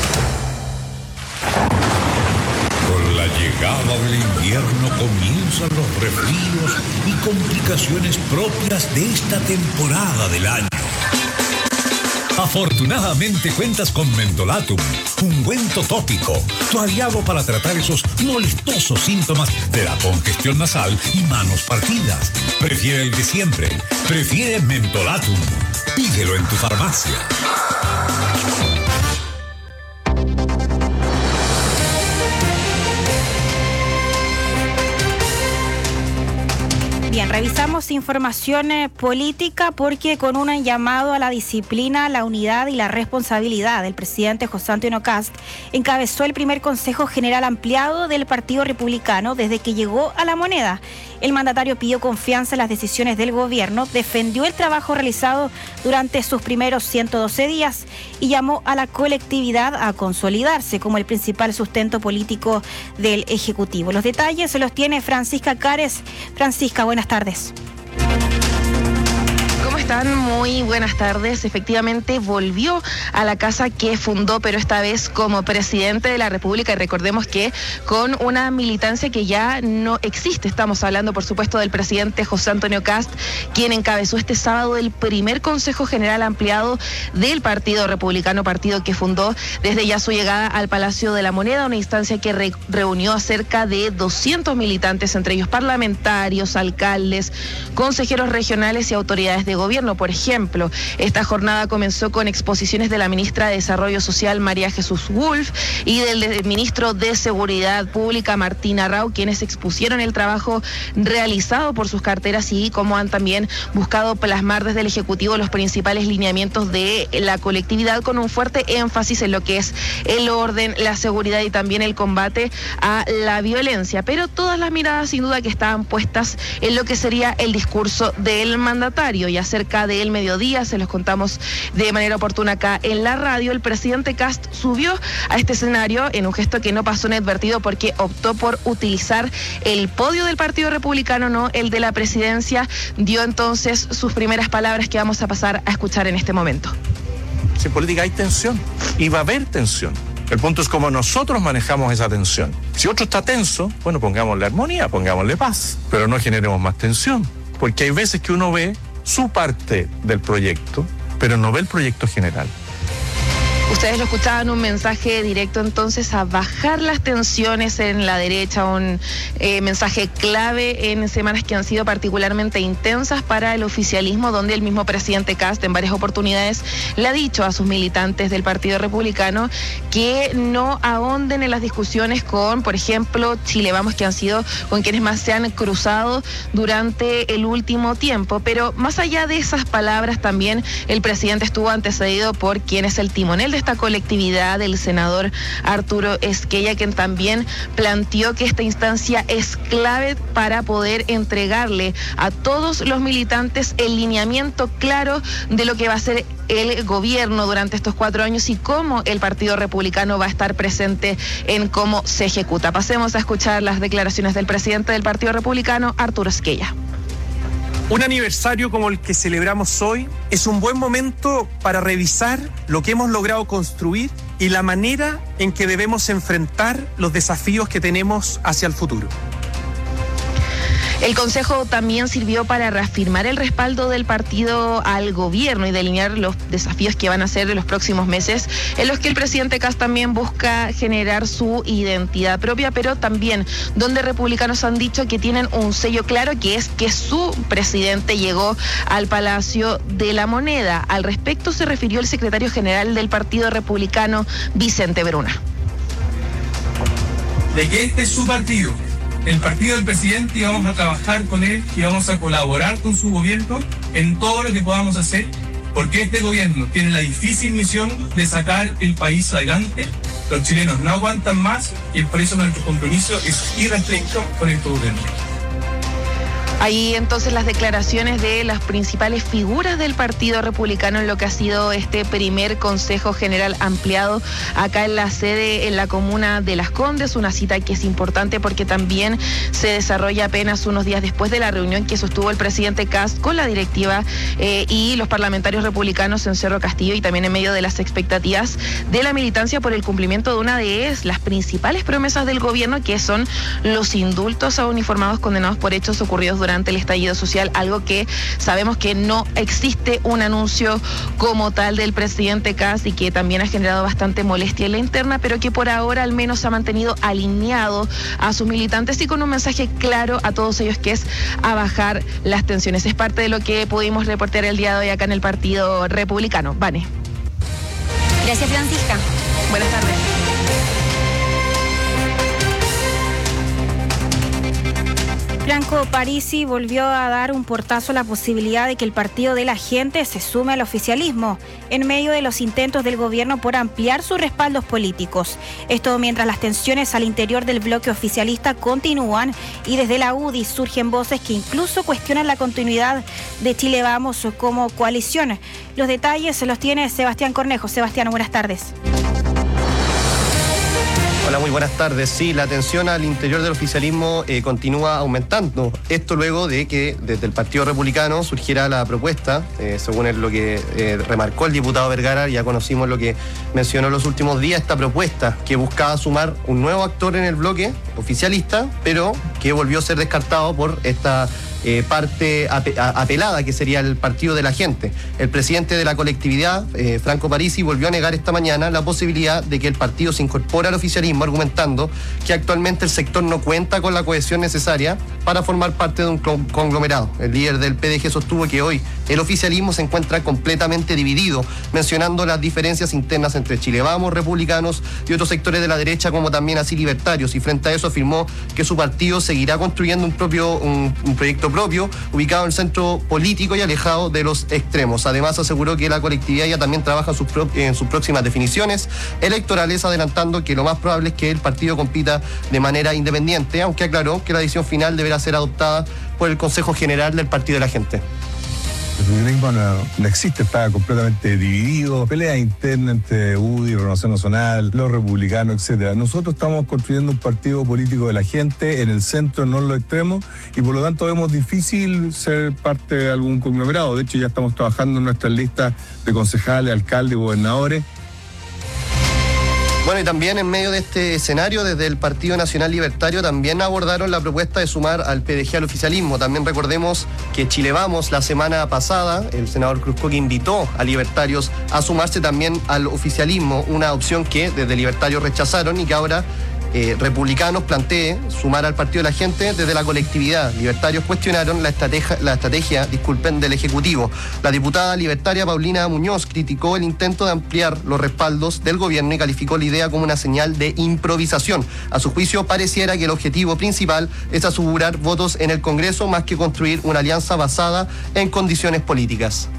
G: Con la llegada del invierno comienzan los resfríos y complicaciones propias de esta temporada del año. Afortunadamente cuentas con Mentolatum, ungüento tópico, tu aliado para tratar esos molestosos síntomas de la congestión nasal y manos partidas. Prefiere el de siempre, prefiere Mentolatum. Pídelo en tu farmacia.
L: Bien, revisamos información política porque con un llamado a la disciplina, la unidad y la responsabilidad, el presidente José Antonio Kast encabezó el primer Consejo General ampliado del Partido Republicano desde que llegó a La Moneda. El mandatario pidió confianza en las decisiones del gobierno, defendió el trabajo realizado durante sus primeros 112 días y llamó a la colectividad a consolidarse como el principal sustento político del Ejecutivo. Los detalles se los tiene Francisca Cares. Francisca, buenas tardes.
I: ¿Cómo están? Muy buenas tardes. Efectivamente volvió a la casa que fundó, pero esta vez como presidente de la República, y recordemos que con una militancia que ya no existe. Estamos hablando, por supuesto, del presidente José Antonio Kast, quien encabezó este sábado el primer Consejo General ampliado del Partido Republicano, partido que fundó desde ya su llegada al Palacio de la Moneda, una instancia que reunió a cerca de 200 militantes, entre ellos parlamentarios, alcaldes, consejeros regionales y autoridades de gobierno. Por ejemplo, esta jornada comenzó con exposiciones de la ministra de Desarrollo Social, María Jesús Wolf, y del ministro de Seguridad Pública, Martín Arrau, quienes expusieron el trabajo realizado por sus carteras y cómo han también buscado plasmar desde el Ejecutivo los principales lineamientos de la colectividad, con un fuerte énfasis en lo que es el orden, la seguridad y también el combate a la violencia. Pero todas las miradas sin duda que estaban puestas en lo que sería el discurso del mandatario, y cerca del mediodía, se los contamos de manera oportuna acá en la radio, el presidente Kast subió a este escenario en un gesto que no pasó inadvertido porque optó por utilizar el podio del Partido Republicano, no el de la presidencia. Dio entonces sus primeras palabras que vamos a pasar a escuchar en este momento.
Y: Si en política hay tensión y va a haber tensión. El punto es cómo nosotros manejamos esa tensión. Si otro está tenso, bueno, pongámosle armonía, pongámosle paz, pero no generemos más tensión, porque hay veces que uno ve su parte del proyecto, pero no ve el proyecto general.
I: Ustedes lo escuchaban, un mensaje directo entonces a bajar las tensiones en la derecha, un mensaje clave en semanas que han sido particularmente intensas para el oficialismo, donde el mismo presidente Kast en varias oportunidades le ha dicho a sus militantes del Partido Republicano que no ahonden en las discusiones con, por ejemplo, Chile Vamos, que han sido con quienes más se han cruzado durante el último tiempo. Pero más allá de esas palabras, también el presidente estuvo antecedido por quien es el timonel de esta colectividad, el senador Arturo Esquella, quien también planteó que esta instancia es clave para poder entregarle a todos los militantes el lineamiento claro de lo que va a ser el gobierno durante estos 4 años y cómo el Partido Republicano va a estar presente en cómo se ejecuta. Pasemos a escuchar las declaraciones del presidente del Partido Republicano, Arturo Esquella.
C: Un aniversario como el que celebramos hoy es un buen momento para revisar lo que hemos logrado construir y la manera en que debemos enfrentar los desafíos que tenemos hacia el futuro.
I: El Consejo también sirvió para reafirmar el respaldo del partido al gobierno y delinear los desafíos que van a ser en los próximos meses, en los que el presidente Kast también busca generar su identidad propia, pero también donde republicanos han dicho que tienen un sello claro, que es que su presidente llegó al Palacio de la Moneda. Al respecto se refirió el secretario general del Partido Republicano, Vicente Bruna.
D: De que este es su partido, el partido del presidente, y vamos a trabajar con él y vamos a colaborar con su gobierno en todo lo que podamos hacer, porque este gobierno tiene la difícil misión de sacar el país adelante. Los chilenos no aguantan más y por eso nuestro compromiso es irrestricto con este gobierno.
I: Ahí entonces las declaraciones de las principales figuras del Partido Republicano en lo que ha sido este primer Consejo General ampliado acá en la sede en la comuna de Las Condes, una cita que es importante porque también se desarrolla apenas unos días después de la reunión que sostuvo el presidente Kast con la directiva y los parlamentarios republicanos en Cerro Castillo, y también en medio de las expectativas de la militancia por el cumplimiento de una de las principales promesas del gobierno, que son los indultos a uniformados condenados por hechos ocurridos durante el estallido social, algo que sabemos que no existe un anuncio como tal del presidente Kast y que también ha generado bastante molestia en la interna, pero que por ahora al menos ha mantenido alineado a sus militantes y con un mensaje claro a todos ellos, que es a bajar las tensiones. Es parte de lo que pudimos reportear el día de hoy acá en el Partido Republicano. Vane.
U: Gracias, Francisca.
I: Buenas tardes.
L: Franco Parisi volvió a dar un portazo a la posibilidad de que el Partido de la Gente se sume al oficialismo en medio de los intentos del gobierno por ampliar sus respaldos políticos. Esto mientras las tensiones al interior del bloque oficialista continúan y desde la UDI surgen voces que incluso cuestionan la continuidad de Chile Vamos como coalición. Los detalles se los tiene Sebastián Cornejo. Sebastián, buenas tardes.
J: Hola, muy buenas tardes. Sí, la tensión al interior del oficialismo continúa aumentando. Esto luego de que desde el Partido Republicano surgiera la propuesta, según lo que remarcó el diputado Vergara, ya conocimos lo que mencionó en los últimos días, esta propuesta que buscaba sumar un nuevo actor en el bloque oficialista, pero que volvió a ser descartado por esta parte apelada, que sería el Partido de la Gente. El presidente de la colectividad, Franco Parisi, volvió a negar esta mañana la posibilidad de que el partido se incorpore al oficialismo, argumentando que actualmente el sector no cuenta con la cohesión necesaria para formar parte de un conglomerado. El líder del PDG sostuvo que hoy el oficialismo se encuentra completamente dividido, mencionando las diferencias internas entre Chile Vamos, republicanos y otros sectores de la derecha, como también así libertarios, y frente a eso afirmó que su partido seguirá construyendo un proyecto propio, ubicado en el centro político y alejado de los extremos. Además, aseguró que la colectividad ya también trabaja en sus próximas definiciones electorales, adelantando que lo más probable es que el partido compita de manera independiente, aunque aclaró que la decisión final deberá ser adoptada por el Consejo General del Partido de la Gente.
K: El feminismo no existe, está completamente dividido, pelea interna entre UDI, Renovación Nacional, los republicanos, etcétera. Nosotros estamos construyendo un partido político de la gente en el centro, no en los extremos, y por lo tanto vemos difícil ser parte de algún conglomerado. De hecho, ya estamos trabajando en nuestras listas de concejales, alcaldes, gobernadores.
J: Bueno, y también en medio de este escenario, desde el Partido Nacional Libertario también abordaron la propuesta de sumar al PDG al oficialismo. También recordemos que Chile Vamos la semana pasada, el senador Cruzcoque invitó a libertarios a sumarse también al oficialismo, una opción que desde libertarios rechazaron y que ahora republicanos plantee sumar al Partido de la Gente desde la colectividad. Libertarios cuestionaron la estrategia del Ejecutivo. La diputada libertaria Paulina Muñoz criticó el intento de ampliar los respaldos del gobierno y calificó la idea como una señal de improvisación. A su juicio, pareciera que el objetivo principal es asegurar votos en el Congreso más que construir una alianza basada en condiciones políticas.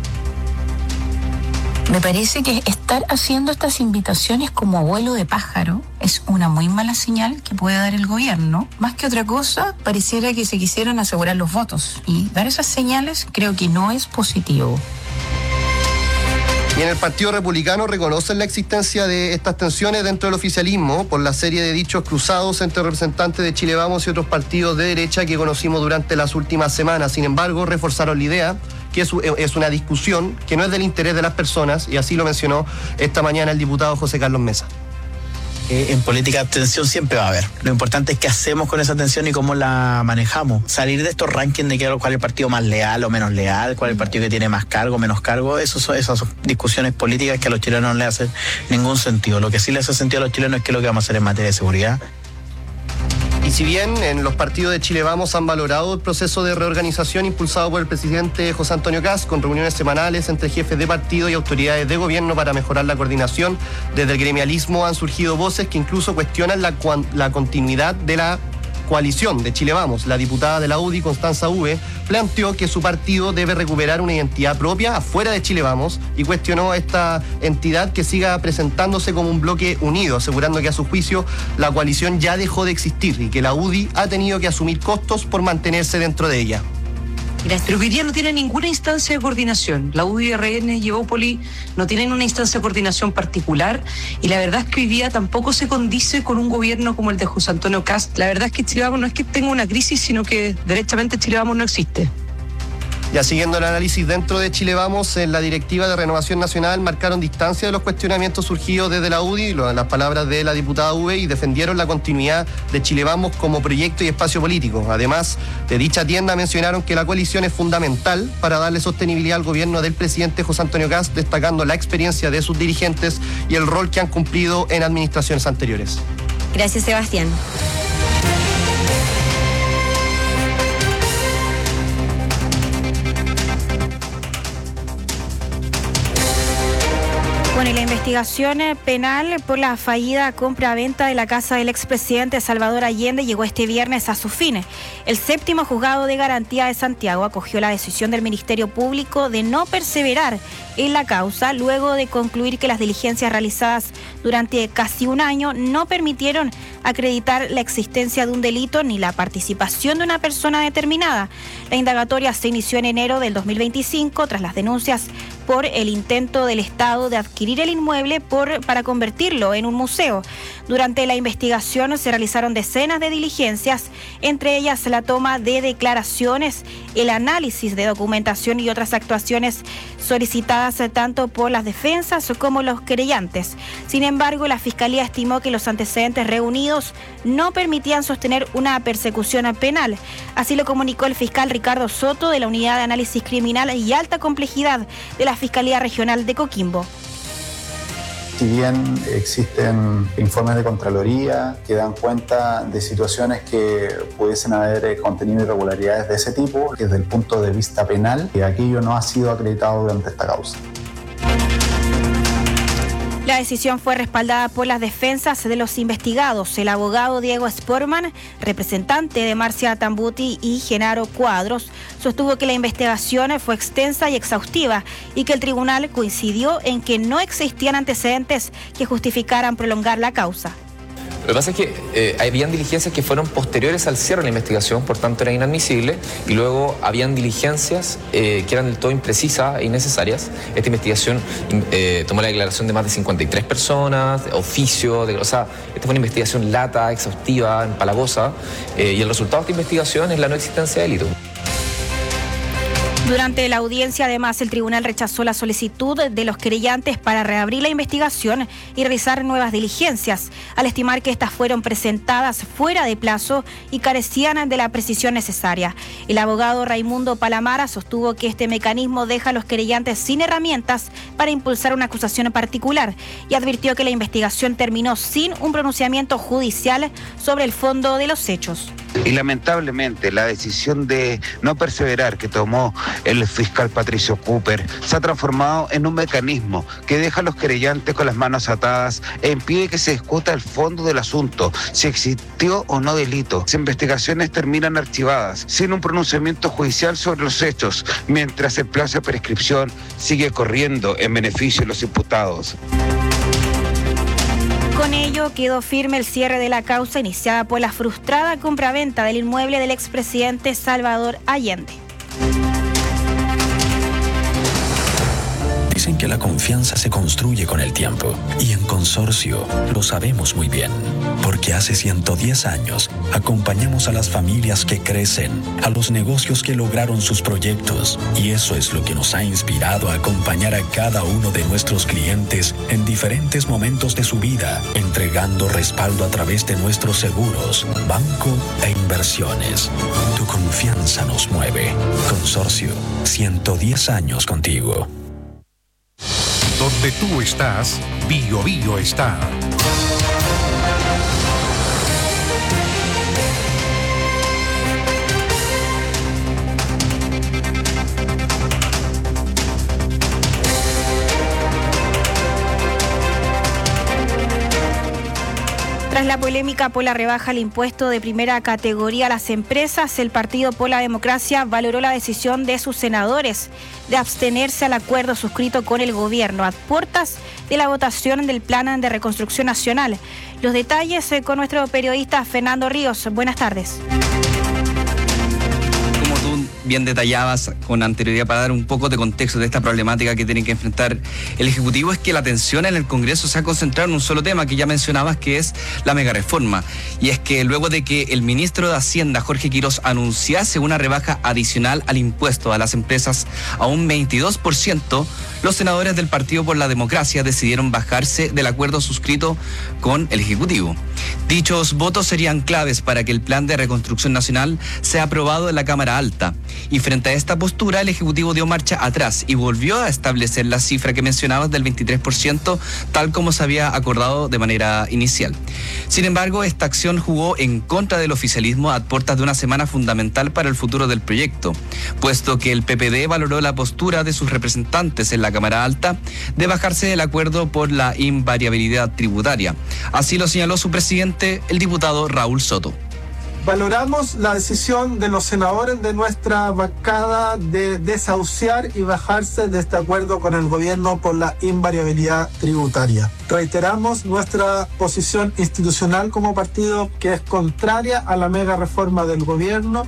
M: Me parece que estar haciendo estas invitaciones como abuelo de pájaro es una muy mala señal que puede dar el gobierno. Más que otra cosa, pareciera que se quisieran asegurar los votos. Y dar esas señales creo que no es positivo.
J: Y en el Partido Republicano reconocen la existencia de estas tensiones dentro del oficialismo por la serie de dichos cruzados entre representantes de Chile Vamos y otros partidos de derecha que conocimos durante las últimas semanas. Sin embargo, reforzaron la idea que es una discusión que no es del interés de las personas, y así lo mencionó esta mañana el diputado José Carlos Mesa.
N: En política tensión siempre va a haber. Lo importante es qué hacemos con esa tensión y cómo la manejamos. Salir de estos rankings de cuál es el partido más leal o menos leal, cuál es el partido que tiene más cargo o menos cargo, esas son discusiones políticas que a los chilenos no le hacen ningún sentido. Lo que sí le hace sentido a los chilenos es qué es lo que vamos a hacer en materia de seguridad.
J: Y si bien en los partidos de Chile Vamos han valorado el proceso de reorganización impulsado por el presidente José Antonio Kast, con reuniones semanales entre jefes de partido y autoridades de gobierno para mejorar la coordinación, desde el gremialismo han surgido voces que incluso cuestionan la continuidad de la coalición de Chile Vamos. La diputada de la UDI, Constanza Uve, planteó que su partido debe recuperar una identidad propia afuera de Chile Vamos y cuestionó a esta entidad que siga presentándose como un bloque unido, asegurando que a su juicio la coalición ya dejó de existir y que la UDI ha tenido que asumir costos por mantenerse dentro de ella.
O: Pero que hoy día no tiene ninguna instancia de coordinación. La UDI, RN y Evópoli no tienen una instancia de coordinación particular, y la verdad es que hoy día tampoco se condice con un gobierno como el de José Antonio Kast. La verdad es que Chile Vamos no es que tenga una crisis, sino que derechamente Chile Vamos no existe.
J: Ya siguiendo el análisis dentro de Chile Vamos, en la directiva de Renovación Nacional marcaron distancia de los cuestionamientos surgidos desde la UDI, las palabras de la diputada Uve, y defendieron la continuidad de Chile Vamos como proyecto y espacio político. Además de dicha tienda, mencionaron que la coalición es fundamental para darle sostenibilidad al gobierno del presidente José Antonio Kast, destacando la experiencia de sus dirigentes y el rol que han cumplido en administraciones anteriores.
Q: Gracias, Sebastián.
L: Bueno, y la investigación penal por la fallida compra-venta de la casa del expresidente Salvador Allende llegó este viernes a su fin. El 7º Juzgado de Garantía de Santiago acogió la decisión del Ministerio Público de no perseverar en la causa, luego de concluir que las diligencias realizadas durante casi un año no permitieron acreditar la existencia de un delito ni la participación de una persona determinada. La indagatoria se inició en enero del 2025 tras las denuncias por el intento del Estado de adquirir el inmueble para convertirlo en un museo. Durante la investigación se realizaron decenas de diligencias, entre ellas la toma de declaraciones, el análisis de documentación y otras actuaciones solicitadas tanto por las defensas como los querellantes. Sin embargo, la Fiscalía estimó que los antecedentes reunidos no permitían sostener una persecución penal. Así lo comunicó el fiscal Ricardo Soto de la Unidad de Análisis Criminal y Alta Complejidad de la Fiscalía Regional de Coquimbo.
R: Si bien existen informes de Contraloría que dan cuenta de situaciones que pudiesen haber contenido irregularidades de ese tipo, desde el punto de vista penal, aquello no ha sido acreditado durante esta causa.
L: La decisión fue respaldada por las defensas de los investigados. El abogado Diego Sportman, representante de Marcia Tambuti y Genaro Cuadros, sostuvo que la investigación fue extensa y exhaustiva y que el tribunal coincidió en que no existían antecedentes que justificaran prolongar la causa.
W: Lo que pasa es que habían diligencias que fueron posteriores al cierre de la investigación, por tanto era inadmisible, y luego habían diligencias que eran del todo imprecisas e innecesarias. Esta investigación tomó la declaración de más de 53 personas, oficio, o sea, esta fue una investigación lata, exhaustiva, empalagosa, y el resultado de esta investigación es la no existencia de delito.
L: Durante la audiencia, además, el tribunal rechazó la solicitud de los querellantes para reabrir la investigación y realizar nuevas diligencias, al estimar que estas fueron presentadas fuera de plazo y carecían de la precisión necesaria. El abogado Raimundo Palamara sostuvo que este mecanismo deja a los querellantes sin herramientas para impulsar una acusación particular y advirtió que la investigación terminó sin un pronunciamiento judicial sobre el fondo de los hechos.
P: Y lamentablemente la decisión de no perseverar que tomó el fiscal Patricio Cooper se ha transformado en un mecanismo que deja a los querellantes con las manos atadas e impide que se discuta el fondo del asunto, si existió o no delito. Las investigaciones terminan archivadas sin un pronunciamiento judicial sobre los hechos, mientras el plazo de prescripción sigue corriendo en beneficio de los imputados.
L: Con ello quedó firme el cierre de la causa iniciada por la frustrada compraventa del inmueble del expresidente Salvador Allende.
Q: Dicen que la confianza se construye con el tiempo y en Consorcio lo sabemos muy bien, porque hace 110 años acompañamos a las familias que crecen, a los negocios que lograron sus proyectos, y eso es lo que nos ha inspirado a acompañar a cada uno de nuestros clientes en diferentes momentos de su vida, entregando respaldo a través de nuestros seguros, banco e inversiones. Tu confianza nos mueve. Consorcio, 110 años contigo.
G: Donde tú estás, Bio Bio está.
L: Tras la polémica por la rebaja al impuesto de primera categoría a las empresas, el Partido por la Democracia valoró la decisión de sus senadores de abstenerse al acuerdo suscrito con el gobierno a puertas de la votación del Plan de Reconstrucción Nacional. Los detalles con nuestro periodista Fernando Ríos. Buenas tardes.
S: Bien detallabas con anterioridad para dar un poco de contexto de esta problemática que tiene que enfrentar el Ejecutivo, es que la atención en el Congreso se ha concentrado en un solo tema que ya mencionabas, que es la megareforma. Y es que luego de que el ministro de Hacienda, Jorge Quirós, anunciase una rebaja adicional al impuesto a las empresas a un 22%, los senadores del Partido por la Democracia decidieron bajarse del acuerdo suscrito con el Ejecutivo. Dichos votos serían claves para que el Plan de Reconstrucción Nacional sea aprobado en la Cámara Alta. Y frente a esta postura, el Ejecutivo dio marcha atrás y volvió a establecer la cifra que mencionabas del 23%, tal como se había acordado de manera inicial. Sin embargo, esta acción jugó en contra del oficialismo a puertas de una semana fundamental para el futuro del proyecto, puesto que el PPD valoró la postura de sus representantes en la Cámara Alta de bajarse del acuerdo por la invariabilidad tributaria. Así lo señaló su presidente, el diputado Raúl Soto.
T: Valoramos la decisión de los senadores de nuestra bancada de desahuciar y bajarse de este acuerdo con el gobierno por la invariabilidad tributaria. Reiteramos nuestra posición institucional como partido, que es contraria a la mega reforma del gobierno.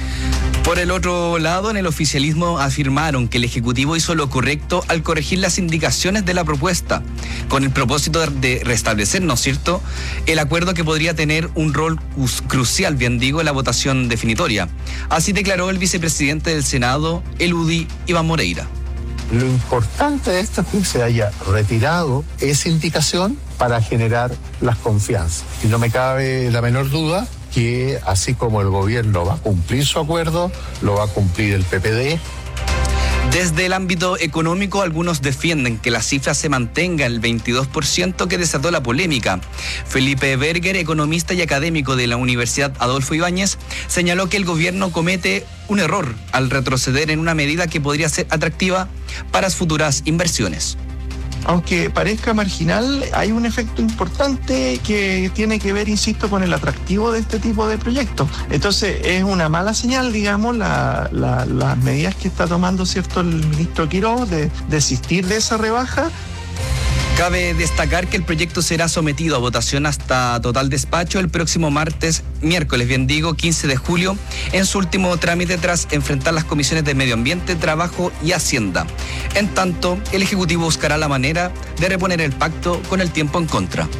S: Por el otro lado, en el oficialismo afirmaron que el Ejecutivo hizo lo correcto al corregir las indicaciones de la propuesta, con el propósito de restablecer, ¿no es cierto?, el acuerdo que podría tener un rol crucial, bien digo, en la votación definitoria. Así declaró el vicepresidente del Senado, el UDI, Iván Moreira.
V: Lo importante de esto es que se haya retirado esa indicación para generar las confianzas. Y no me cabe la menor duda que así como el gobierno va a cumplir su acuerdo, lo va a cumplir el PPD.
S: Desde el ámbito económico, algunos defienden que la cifra se mantenga en el 22% que desató la polémica. Felipe Berger, economista y académico de la Universidad Adolfo Ibáñez, señaló que el gobierno comete un error al retroceder en una medida que podría ser atractiva para futuras inversiones.
Z: Aunque parezca marginal, hay un efecto importante que tiene que ver, insisto, con el atractivo de este tipo de proyectos. Entonces, es una mala señal, digamos, las medidas que está tomando, ¿cierto?, el ministro Quirós de desistir de esa rebaja.
S: Cabe destacar que el proyecto será sometido a votación hasta total despacho el próximo miércoles, 15 de julio, en su último trámite tras enfrentar las comisiones de Medio Ambiente, Trabajo y Hacienda. En tanto, el Ejecutivo buscará la manera de reponer el pacto con el tiempo en contra.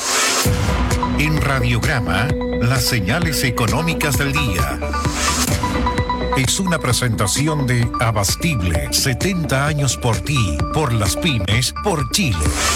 G: En Radiograma, las señales económicas del día. es una presentación de Abastible, 70 años por ti, por las pymes, por Chile.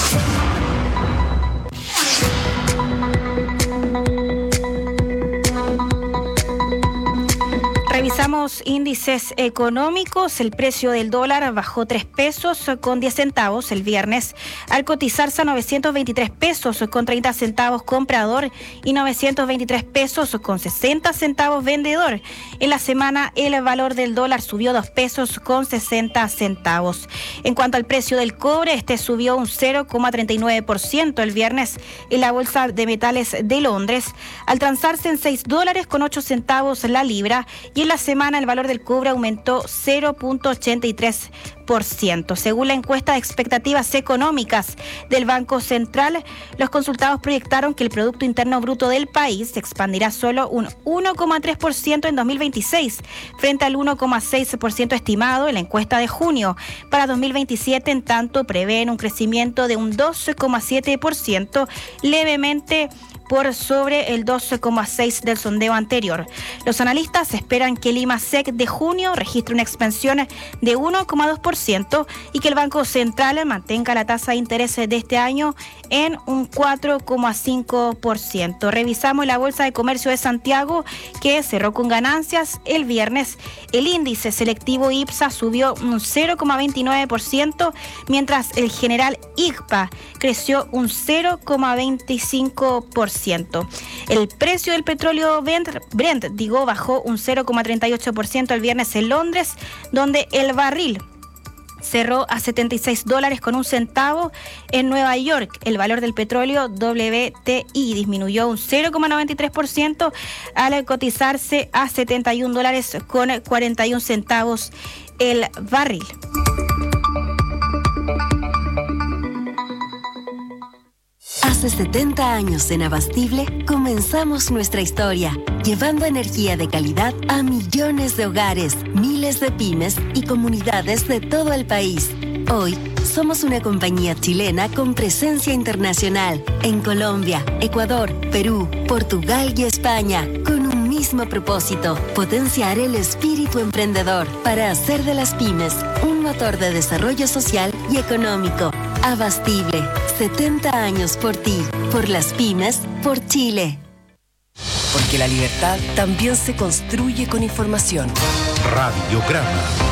L: Revisamos índices económicos. El precio del dólar bajó 3 pesos con 10 centavos el viernes al cotizarse a 923 pesos con 30 centavos comprador y 923 pesos con 60 centavos vendedor. En la semana el valor del dólar subió 2 pesos con 60 centavos. En cuanto al precio del cobre, este subió un 0,39% el viernes en la Bolsa de Metales de Londres al transarse en $6 con 8 centavos la libra, y en la semana el valor del cobre aumentó 0,83%. Según la encuesta de expectativas económicas del Banco Central, los consultados proyectaron que el Producto Interno Bruto del país se expandirá solo un 1,3% en 2026, frente al 1,6% estimado en la encuesta de junio. Para 2027, en tanto, prevén un crecimiento de un 12,7%, levemente por sobre el 12,6% del sondeo anterior. Los analistas esperan que el IMASEC de junio registre una expansión de 1,2% y que el Banco Central mantenga la tasa de interés de este año en un 4,5%. Revisamos la Bolsa de Comercio de Santiago, que cerró con ganancias el viernes. El índice selectivo IPSA subió un 0,29%, mientras el general IGPA creció un 0,25%. El precio del petróleo Brent bajó un 0,38% el viernes en Londres, donde el barril cerró a $76 con 1 centavo. En Nueva York, el valor del petróleo WTI disminuyó un 0,93% al cotizarse a $71 con 41 centavos el barril.
A: Hace 70 años en Abastible comenzamos nuestra historia, llevando energía de calidad a millones de hogares, miles de pymes y comunidades de todo el país. Hoy somos una compañía chilena con presencia internacional en Colombia, Ecuador, Perú, Portugal y España, con un mismo propósito: potenciar el espíritu emprendedor para hacer de las pymes un motor de desarrollo social y económico. Abastible, 70 años por ti, por las pymes, por Chile.
B: Porque la libertad también se construye con información.
G: Radiograma.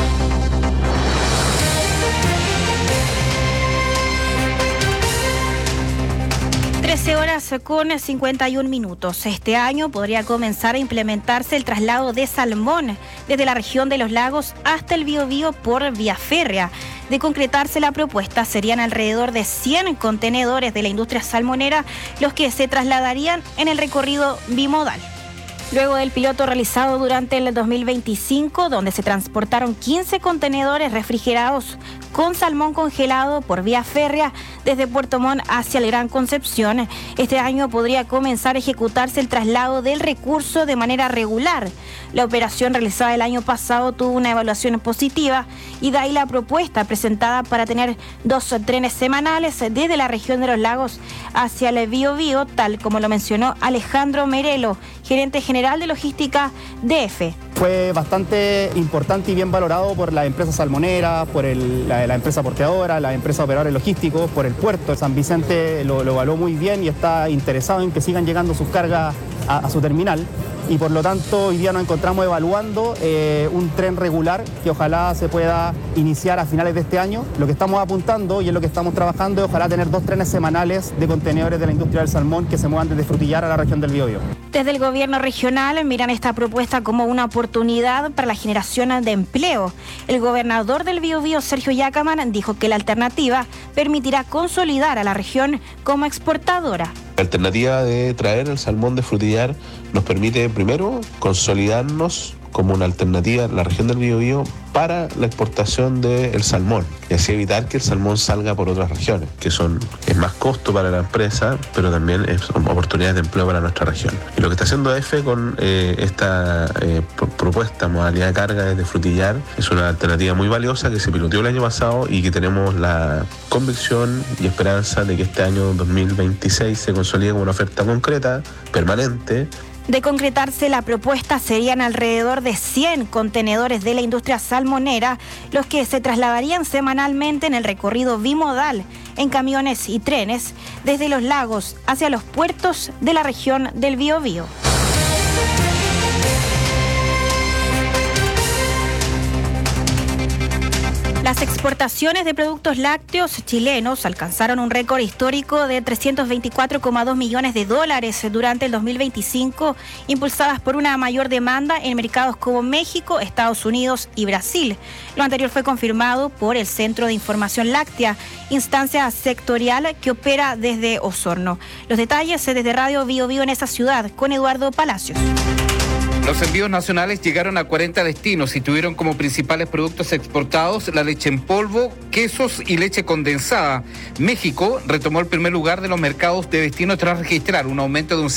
L: Horas con 51 minutos. Este año podría comenzar a implementarse el traslado de salmón desde la región de los lagos hasta el Biobío por vía férrea. De concretarse la propuesta, serían alrededor de 100 contenedores de la industria salmonera los que se trasladarían en el recorrido bimodal. Luego del piloto realizado durante el 2025, donde se transportaron 15 contenedores refrigerados con salmón congelado por vía férrea desde Puerto Montt hacia el Gran Concepción, este año podría comenzar a ejecutarse el traslado del recurso de manera regular. La operación realizada el año pasado tuvo una evaluación positiva, y de ahí la propuesta presentada para tener 2 trenes semanales desde la región de los lagos hacia el Biobío, tal como lo mencionó Alejandro Merelo, gerente general de logística de EFE.
E: Fue bastante importante y bien valorado por la empresa salmonera, por la empresa porteadora, la empresa operadores logísticos, por el puerto. San Vicente lo evaluó muy bien y está interesado en que sigan llegando sus cargas a su terminal. Y por lo tanto hoy día nos encontramos evaluando un tren regular que ojalá se pueda iniciar a finales de este año. Lo que estamos apuntando y en lo que estamos trabajando es ojalá tener 2 trenes semanales de contenedores de la industria del salmón que se muevan desde Frutillar a la región del Biobío.
L: Desde el gobierno regional miran esta propuesta como una oportunidad para la generación de empleo. El gobernador del Biobío, Sergio Yacaman, dijo que la alternativa permitirá consolidar a la región como exportadora.
F: La alternativa de traer el salmón de Frutillar nos permite primero consolidarnos como una alternativa en la región del Biobío para la exportación del salmón y así evitar que el salmón salga por otras regiones, que es más costo para la empresa, pero también son oportunidades de empleo para nuestra región. Y lo que está haciendo EFE con esta propuesta, modalidad de carga desde Frutillar, es una alternativa muy valiosa que se piloteó el año pasado y que tenemos la convicción y esperanza de que este año 2026 se consolide como una oferta concreta, permanente,
L: De concretarse la propuesta, serían alrededor de 100 contenedores de la industria salmonera los que se trasladarían semanalmente en el recorrido bimodal en camiones y trenes desde los lagos hacia los puertos de la región del Biobío. Las exportaciones de productos lácteos chilenos alcanzaron un récord histórico de $324,2 millones durante el 2025, impulsadas por una mayor demanda en mercados como México, Estados Unidos y Brasil. Lo anterior fue confirmado por el Centro de Información Láctea, instancia sectorial que opera desde Osorno. Los detalles desde Radio Biobío en esa ciudad, con Eduardo Palacios.
C: Los envíos nacionales llegaron a 40 destinos y tuvieron como principales productos exportados la leche en polvo, quesos y leche condensada. México retomó el primer lugar de los mercados de destino tras registrar un aumento de un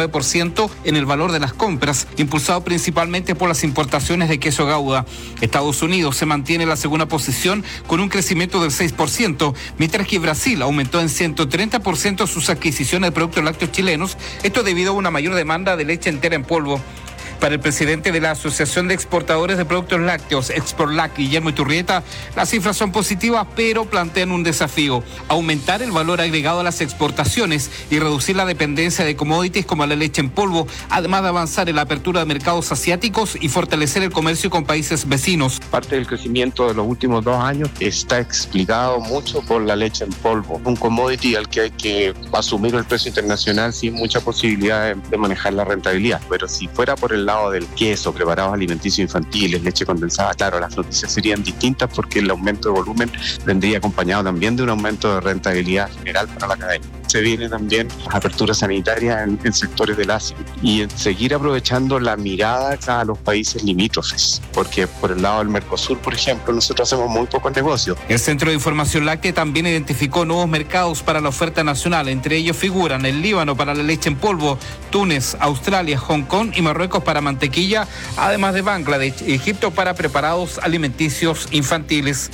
C: 59% en el valor de las compras, impulsado principalmente por las importaciones de queso Gouda. Estados Unidos se mantiene en la segunda posición con un crecimiento del 6%, mientras que Brasil aumentó en 130% sus adquisiciones de productos lácteos chilenos, esto debido a una mayor demanda de leche entera en polvo. Para el presidente de la Asociación de Exportadores de Productos Lácteos, Exporlac, Guillermo Iturrieta, las cifras son positivas, pero plantean un desafío: aumentar el valor agregado a las exportaciones y reducir la dependencia de commodities como la leche en polvo, además de avanzar en la apertura de mercados asiáticos y fortalecer el comercio con países vecinos.
D: Parte del crecimiento de los últimos 2 años está explicado mucho por la leche en polvo, un commodity al que hay que asumir el precio internacional sin mucha posibilidad de manejar la rentabilidad. Pero si fuera por el lado del queso, preparados alimenticios infantiles, leche condensada, claro, las noticias serían distintas porque el aumento de volumen vendría acompañado también de un aumento de rentabilidad general para la cadena. Se vienen también las aperturas sanitarias en sectores del Asia y en seguir aprovechando la mirada a los países limítrofes, porque por el lado del Mercosur, por ejemplo, nosotros hacemos muy pocos negocios.
C: El Centro de Información Láctea también identificó nuevos mercados para la oferta nacional, entre ellos figuran el Líbano para la leche en polvo, Túnez, Australia, Hong Kong y Marruecos para mantequilla, además de Bangladesh y Egipto para preparados alimenticios infantiles.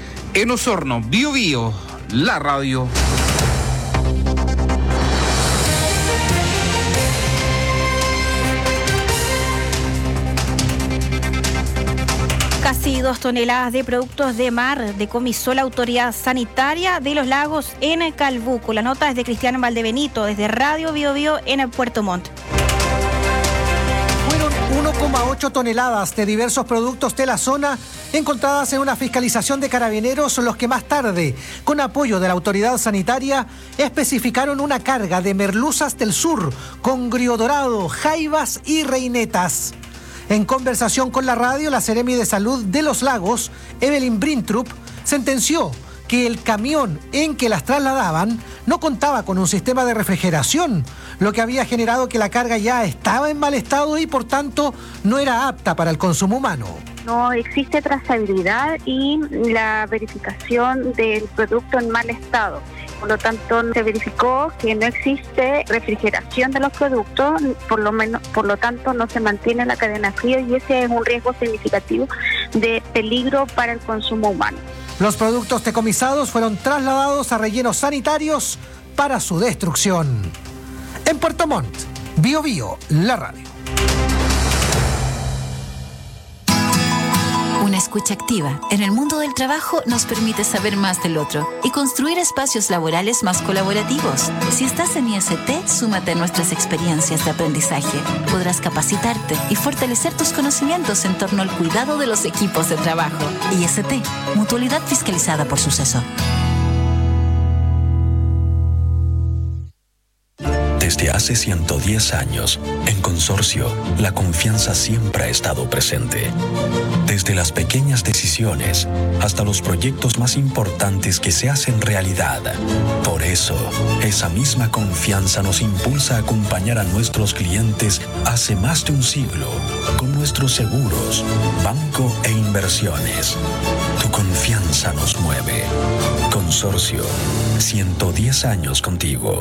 C: En Osorno, Biobío, la radio.
L: Casi 2 toneladas de productos de mar decomisó la autoridad sanitaria de los lagos en Calbuco. La nota es de Cristiano Valdebenito, desde Radio Biobío en Puerto Montt.
H: Fueron 1,8 toneladas de diversos productos de la zona encontradas en una fiscalización de carabineros, los que más tarde, con apoyo de la autoridad sanitaria, especificaron una carga de merluzas del sur, congrio dorado, jaivas y reinetas. En conversación con la radio, la Seremi de Salud de Los Lagos, Evelyn Brintrup, sentenció que el camión en que las trasladaban no contaba con un sistema de refrigeración, lo que había generado que la carga ya estaba en mal estado y por tanto no era apta para el consumo humano.
U: No existe trazabilidad y la verificación del producto en mal estado. Por lo tanto, se verificó que no existe refrigeración de los productos, por lo tanto no se mantiene la cadena fría y ese es un riesgo significativo de peligro para el consumo humano.
H: Los productos decomisados fueron trasladados a rellenos sanitarios para su destrucción. En Puerto Montt, Biobío, la radio.
X: Una escucha activa en el mundo del trabajo nos permite saber más del otro y construir espacios laborales más colaborativos. Si estás en IST, súmate a nuestras experiencias de aprendizaje. Podrás capacitarte y fortalecer tus conocimientos en torno al cuidado de los equipos de trabajo. IST, mutualidad fiscalizada por Suceso.
Q: Desde hace 110 años, en Consorcio, la confianza siempre ha estado presente. Desde las pequeñas decisiones hasta los proyectos más importantes que se hacen realidad. Por eso, esa misma confianza nos impulsa a acompañar a nuestros clientes hace más de un siglo con nuestros seguros, banco e inversiones. Tu confianza nos mueve. Consorcio, 110 años contigo.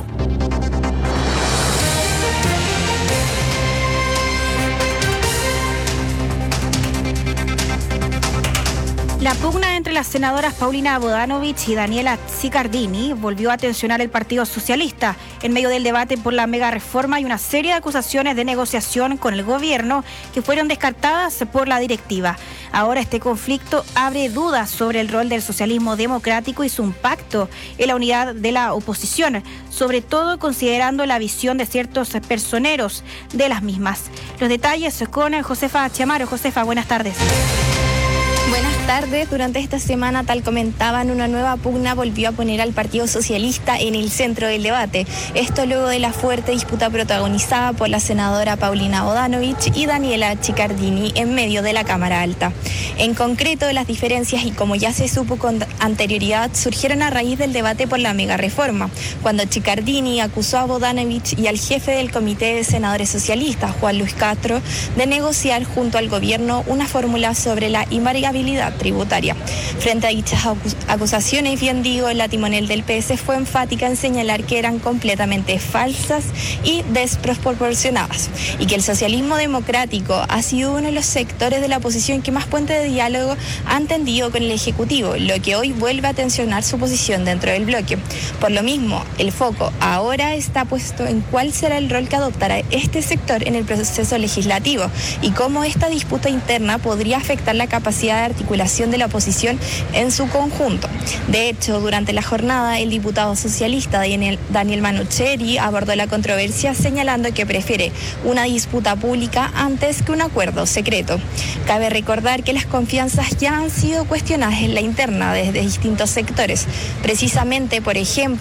L: La pugna entre las senadoras Paulina Bodanovich y Daniela Ziccardini volvió a tensionar el Partido Socialista en medio del debate por la mega reforma y una serie de acusaciones de negociación con el gobierno que fueron descartadas por la directiva. Ahora este conflicto abre dudas sobre el rol del socialismo democrático y su impacto en la unidad de la oposición, sobre todo considerando la visión de ciertos personeros de las mismas. Los detalles con Josefa Chamaro. Josefa, buenas tardes.
I: Buenas tardes. Durante esta semana, tal comentaban, una nueva pugna volvió a poner al Partido Socialista en el centro del debate. Esto luego de la fuerte disputa protagonizada por la senadora Paulina Bodanovich y Daniela Ziccardini en medio de la Cámara Alta. En concreto, las diferencias, y como ya se supo con anterioridad, surgieron a raíz del debate por la mega reforma, cuando Ziccardini acusó a Bodanovich y al jefe del Comité de Senadores Socialistas, Juan Luis Castro, de negociar junto al gobierno una fórmula sobre la invariabilidad tributaria. Frente a dichas acusaciones, bien digo, la timonel del PS fue enfática en señalar que eran completamente falsas y desproporcionadas, y que el socialismo democrático ha sido uno de los sectores de la oposición que más puente de diálogo han tendido con el Ejecutivo, lo que hoy vuelve a tensionar su posición dentro del bloque. Por lo mismo, el foco ahora está puesto en cuál será el rol que adoptará este sector en el proceso legislativo y cómo esta disputa interna podría afectar la capacidad de articulación de la oposición en su conjunto. De hecho, durante la jornada, el diputado socialista Daniel Manucheri abordó la controversia señalando que prefiere una disputa pública antes que un acuerdo secreto. Cabe recordar que las confianzas ya han sido cuestionadas en la interna desde distintos sectores. Precisamente, por ejemplo,